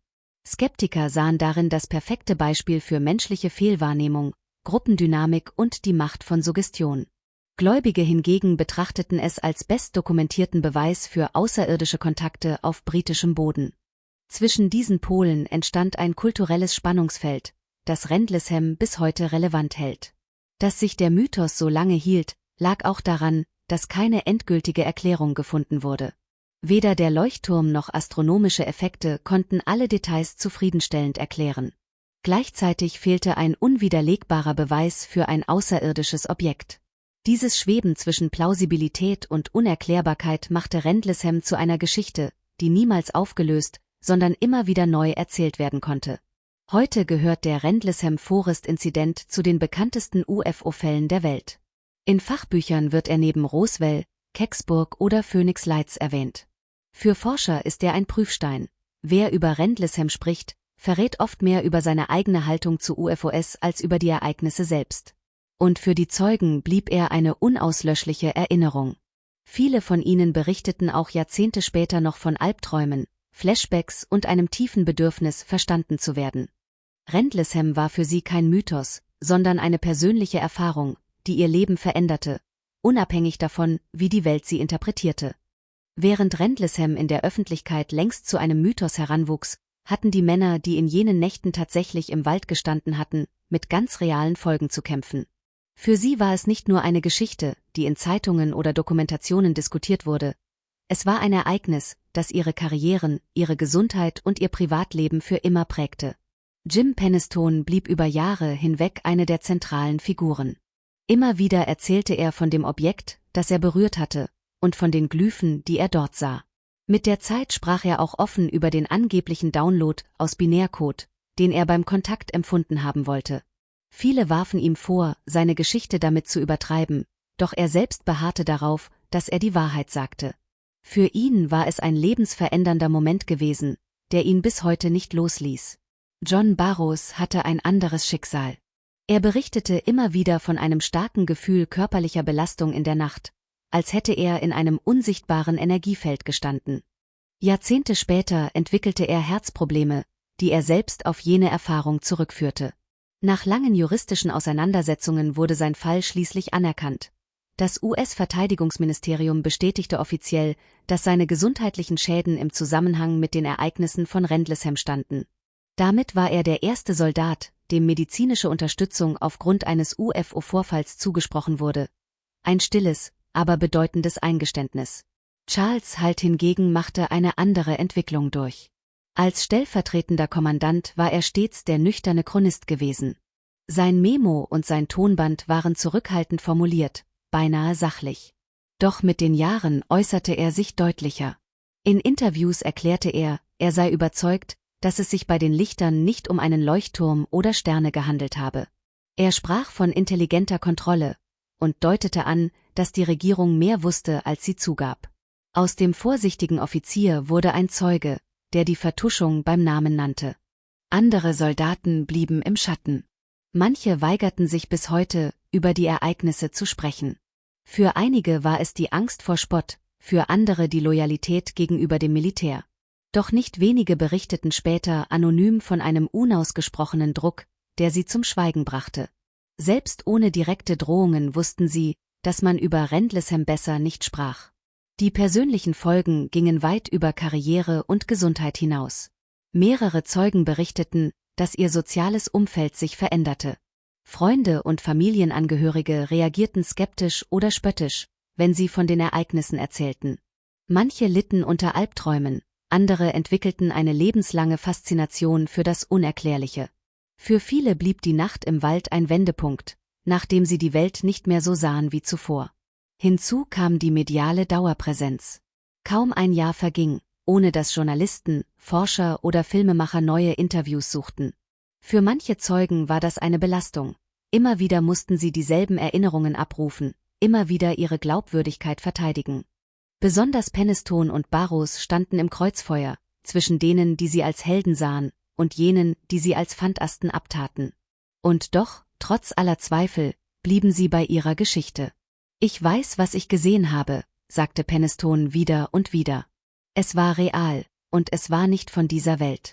Skeptiker sahen darin das perfekte Beispiel für menschliche Fehlwahrnehmung, Gruppendynamik und die Macht von Suggestion. Gläubige hingegen betrachteten es als bestdokumentierten Beweis für außerirdische Kontakte auf britischem Boden. Zwischen diesen Polen entstand ein kulturelles Spannungsfeld, das Rendlesham bis heute relevant hält. Dass sich der Mythos so lange hielt, lag auch daran, dass keine endgültige Erklärung gefunden wurde. Weder der Leuchtturm noch astronomische Effekte konnten alle Details zufriedenstellend erklären. Gleichzeitig fehlte ein unwiderlegbarer Beweis für ein außerirdisches Objekt. Dieses Schweben zwischen Plausibilität und Unerklärbarkeit machte Rendlesham zu einer Geschichte, die niemals aufgelöst, sondern immer wieder neu erzählt werden konnte. Heute gehört der Rendlesham Forest-Inzident zu den bekanntesten U F O-Fällen der Welt. In Fachbüchern wird er neben Roswell, Kecksburg oder Phoenix Lights erwähnt. Für Forscher ist er ein Prüfstein. Wer über Rendlesham spricht, verrät oft mehr über seine eigene Haltung zu U F Os als über die Ereignisse selbst. Und für die Zeugen blieb er eine unauslöschliche Erinnerung. Viele von ihnen berichteten auch Jahrzehnte später noch von Albträumen, Flashbacks und einem tiefen Bedürfnis, verstanden zu werden. Rendlesham war für sie kein Mythos, sondern eine persönliche Erfahrung, die ihr Leben veränderte, unabhängig davon, wie die Welt sie interpretierte. Während Rendlesham in der Öffentlichkeit längst zu einem Mythos heranwuchs, hatten die Männer, die in jenen Nächten tatsächlich im Wald gestanden hatten, mit ganz realen Folgen zu kämpfen. Für sie war es nicht nur eine Geschichte, die in Zeitungen oder Dokumentationen diskutiert wurde. Es war ein Ereignis, das ihre Karrieren, ihre Gesundheit und ihr Privatleben für immer prägte. Jim Penistone blieb über Jahre hinweg eine der zentralen Figuren. Immer wieder erzählte er von dem Objekt, das er berührt hatte, und von den Glyphen, die er dort sah. Mit der Zeit sprach er auch offen über den angeblichen Download aus Binärcode, den er beim Kontakt empfunden haben wollte. Viele warfen ihm vor, seine Geschichte damit zu übertreiben, doch er selbst beharrte darauf, dass er die Wahrheit sagte. Für ihn war es ein lebensverändernder Moment gewesen, der ihn bis heute nicht losließ. John Burroughs hatte ein anderes Schicksal. Er berichtete immer wieder von einem starken Gefühl körperlicher Belastung in der Nacht, als hätte er in einem unsichtbaren Energiefeld gestanden. Jahrzehnte später entwickelte er Herzprobleme, die er selbst auf jene Erfahrung zurückführte. Nach langen juristischen Auseinandersetzungen wurde sein Fall schließlich anerkannt. Das U S-Verteidigungsministerium bestätigte offiziell, dass seine gesundheitlichen Schäden im Zusammenhang mit den Ereignissen von Rendlesham standen. Damit war er der erste Soldat, dem medizinische Unterstützung aufgrund eines U F O-Vorfalls zugesprochen wurde. Ein stilles, aber bedeutendes Eingeständnis. Charles Halt hingegen machte eine andere Entwicklung durch. Als stellvertretender Kommandant war er stets der nüchterne Chronist gewesen. Sein Memo und sein Tonband waren zurückhaltend formuliert, beinahe sachlich. Doch mit den Jahren äußerte er sich deutlicher. In Interviews erklärte er, er sei überzeugt, dass es sich bei den Lichtern nicht um einen Leuchtturm oder Sterne gehandelt habe. Er sprach von intelligenter Kontrolle und deutete an, dass die Regierung mehr wusste, als sie zugab. Aus dem vorsichtigen Offizier wurde ein Zeuge, der die Vertuschung beim Namen nannte. Andere Soldaten blieben im Schatten. Manche weigerten sich bis heute, über die Ereignisse zu sprechen. Für einige war es die Angst vor Spott, für andere die Loyalität gegenüber dem Militär. Doch nicht wenige berichteten später anonym von einem unausgesprochenen Druck, der sie zum Schweigen brachte. Selbst ohne direkte Drohungen wussten sie, dass man über Rendlesham besser nicht sprach. Die persönlichen Folgen gingen weit über Karriere und Gesundheit hinaus. Mehrere Zeugen berichteten, dass ihr soziales Umfeld sich veränderte. Freunde und Familienangehörige reagierten skeptisch oder spöttisch, wenn sie von den Ereignissen erzählten. Manche litten unter Albträumen, andere entwickelten eine lebenslange Faszination für das Unerklärliche. Für viele blieb die Nacht im Wald ein Wendepunkt, nachdem sie die Welt nicht mehr so sahen wie zuvor. Hinzu kam die mediale Dauerpräsenz. Kaum ein Jahr verging, ohne dass Journalisten, Forscher oder Filmemacher neue Interviews suchten. Für manche Zeugen war das eine Belastung. Immer wieder mussten sie dieselben Erinnerungen abrufen, immer wieder ihre Glaubwürdigkeit verteidigen. Besonders Penistone und Burroughs standen im Kreuzfeuer, zwischen denen, die sie als Helden sahen, und jenen, die sie als Phantasten abtaten. Und doch, trotz aller Zweifel, blieben sie bei ihrer Geschichte. »Ich weiß, was ich gesehen habe«, sagte Penistone wieder und wieder. Es war real, und es war nicht von dieser Welt.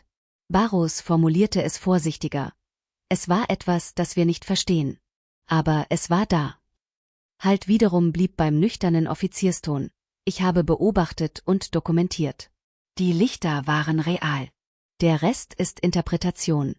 Barrows formulierte es vorsichtiger. Es war etwas, das wir nicht verstehen. Aber es war da. Halt wiederum blieb beim nüchternen Offizierston. Ich habe beobachtet und dokumentiert. Die Lichter waren real. Der Rest ist Interpretation.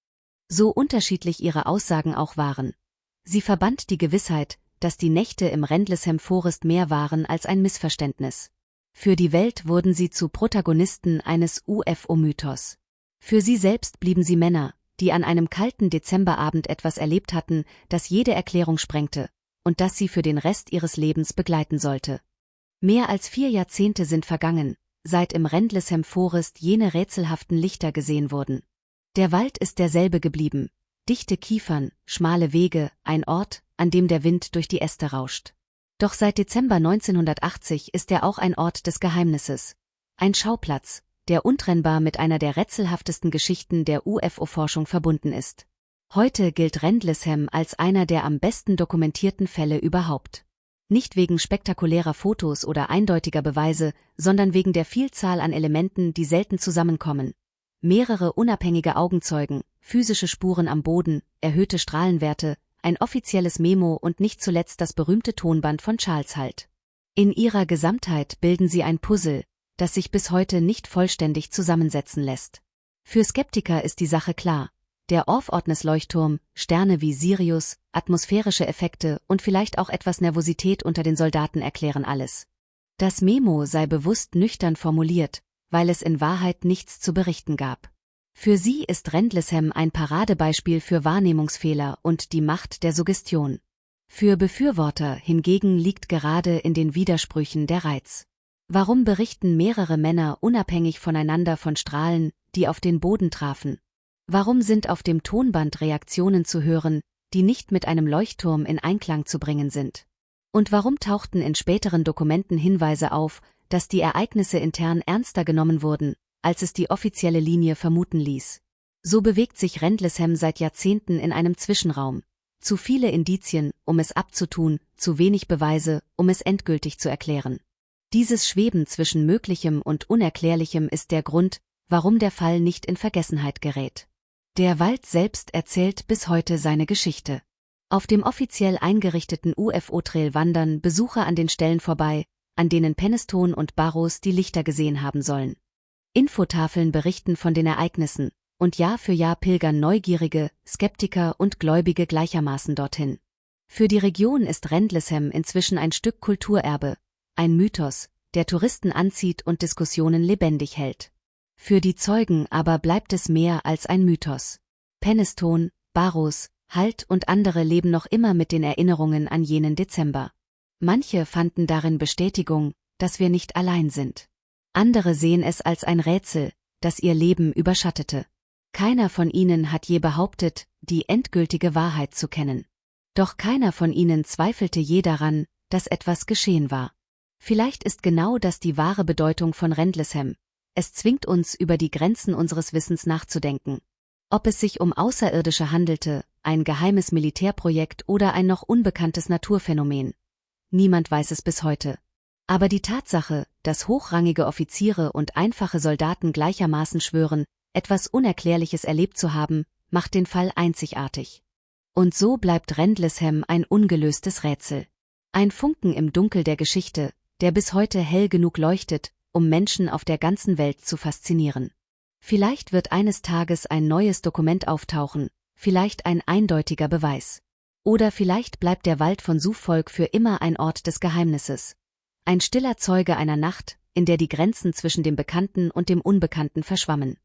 So unterschiedlich ihre Aussagen auch waren. Sie verband die Gewissheit, dass die Nächte im Rendlesham Forest mehr waren als ein Missverständnis. Für die Welt wurden sie zu Protagonisten eines U F O-Mythos. Für sie selbst blieben sie Männer, die an einem kalten Dezemberabend etwas erlebt hatten, das jede Erklärung sprengte, und das sie für den Rest ihres Lebens begleiten sollte. Mehr als vier Jahrzehnte sind vergangen, seit im Rendlesham Forest jene rätselhaften Lichter gesehen wurden. Der Wald ist derselbe geblieben, dichte Kiefern, schmale Wege, ein Ort, an dem der Wind durch die Äste rauscht. Doch seit Dezember neunzehnhundertachtzig ist er auch ein Ort des Geheimnisses. Ein Schauplatz, der untrennbar mit einer der rätselhaftesten Geschichten der U F O-Forschung verbunden ist. Heute gilt Rendlesham als einer der am besten dokumentierten Fälle überhaupt. Nicht wegen spektakulärer Fotos oder eindeutiger Beweise, sondern wegen der Vielzahl an Elementen, die selten zusammenkommen. Mehrere unabhängige Augenzeugen, physische Spuren am Boden, erhöhte Strahlenwerte, ein offizielles Memo und nicht zuletzt das berühmte Tonband von Charles Halt. In ihrer Gesamtheit bilden sie ein Puzzle, das sich bis heute nicht vollständig zusammensetzen lässt. Für Skeptiker ist die Sache klar. Der Orff-Ordness-Leuchtturm, Sterne wie Sirius, atmosphärische Effekte und vielleicht auch etwas Nervosität unter den Soldaten erklären alles. Das Memo sei bewusst nüchtern formuliert, weil es in Wahrheit nichts zu berichten gab. Für sie ist Rendlesham ein Paradebeispiel für Wahrnehmungsfehler und die Macht der Suggestion. Für Befürworter hingegen liegt gerade in den Widersprüchen der Reiz. Warum berichten mehrere Männer unabhängig voneinander von Strahlen, die auf den Boden trafen? Warum sind auf dem Tonband Reaktionen zu hören, die nicht mit einem Leuchtturm in Einklang zu bringen sind? Und warum tauchten in späteren Dokumenten Hinweise auf, dass die Ereignisse intern ernster genommen wurden, als es die offizielle Linie vermuten ließ? So bewegt sich Rendlesham seit Jahrzehnten in einem Zwischenraum. Zu viele Indizien, um es abzutun, zu wenig Beweise, um es endgültig zu erklären. Dieses Schweben zwischen Möglichem und Unerklärlichem ist der Grund, warum der Fall nicht in Vergessenheit gerät. Der Wald selbst erzählt bis heute seine Geschichte. Auf dem offiziell eingerichteten U F O-Trail wandern Besucher an den Stellen vorbei, an denen Penistone und Barrows die Lichter gesehen haben sollen. Infotafeln berichten von den Ereignissen, und Jahr für Jahr pilgern Neugierige, Skeptiker und Gläubige gleichermaßen dorthin. Für die Region ist Rendlesham inzwischen ein Stück Kulturerbe, ein Mythos, der Touristen anzieht und Diskussionen lebendig hält. Für die Zeugen aber bleibt es mehr als ein Mythos. Penistone, Barrows, Halt und andere leben noch immer mit den Erinnerungen an jenen Dezember. Manche fanden darin Bestätigung, dass wir nicht allein sind. Andere sehen es als ein Rätsel, das ihr Leben überschattete. Keiner von ihnen hat je behauptet, die endgültige Wahrheit zu kennen. Doch keiner von ihnen zweifelte je daran, dass etwas geschehen war. Vielleicht ist genau das die wahre Bedeutung von Rendlesham. Es zwingt uns, über die Grenzen unseres Wissens nachzudenken. Ob es sich um Außerirdische handelte, ein geheimes Militärprojekt oder ein noch unbekanntes Naturphänomen. Niemand weiß es bis heute. Aber die Tatsache, dass hochrangige Offiziere und einfache Soldaten gleichermaßen schwören, etwas Unerklärliches erlebt zu haben, macht den Fall einzigartig. Und so bleibt Rendlesham ein ungelöstes Rätsel. Ein Funken im Dunkel der Geschichte, der bis heute hell genug leuchtet, um Menschen auf der ganzen Welt zu faszinieren. Vielleicht wird eines Tages ein neues Dokument auftauchen, vielleicht ein eindeutiger Beweis. Oder vielleicht bleibt der Wald von Suffolk für immer ein Ort des Geheimnisses. Ein stiller Zeuge einer Nacht, in der die Grenzen zwischen dem Bekannten und dem Unbekannten verschwammen.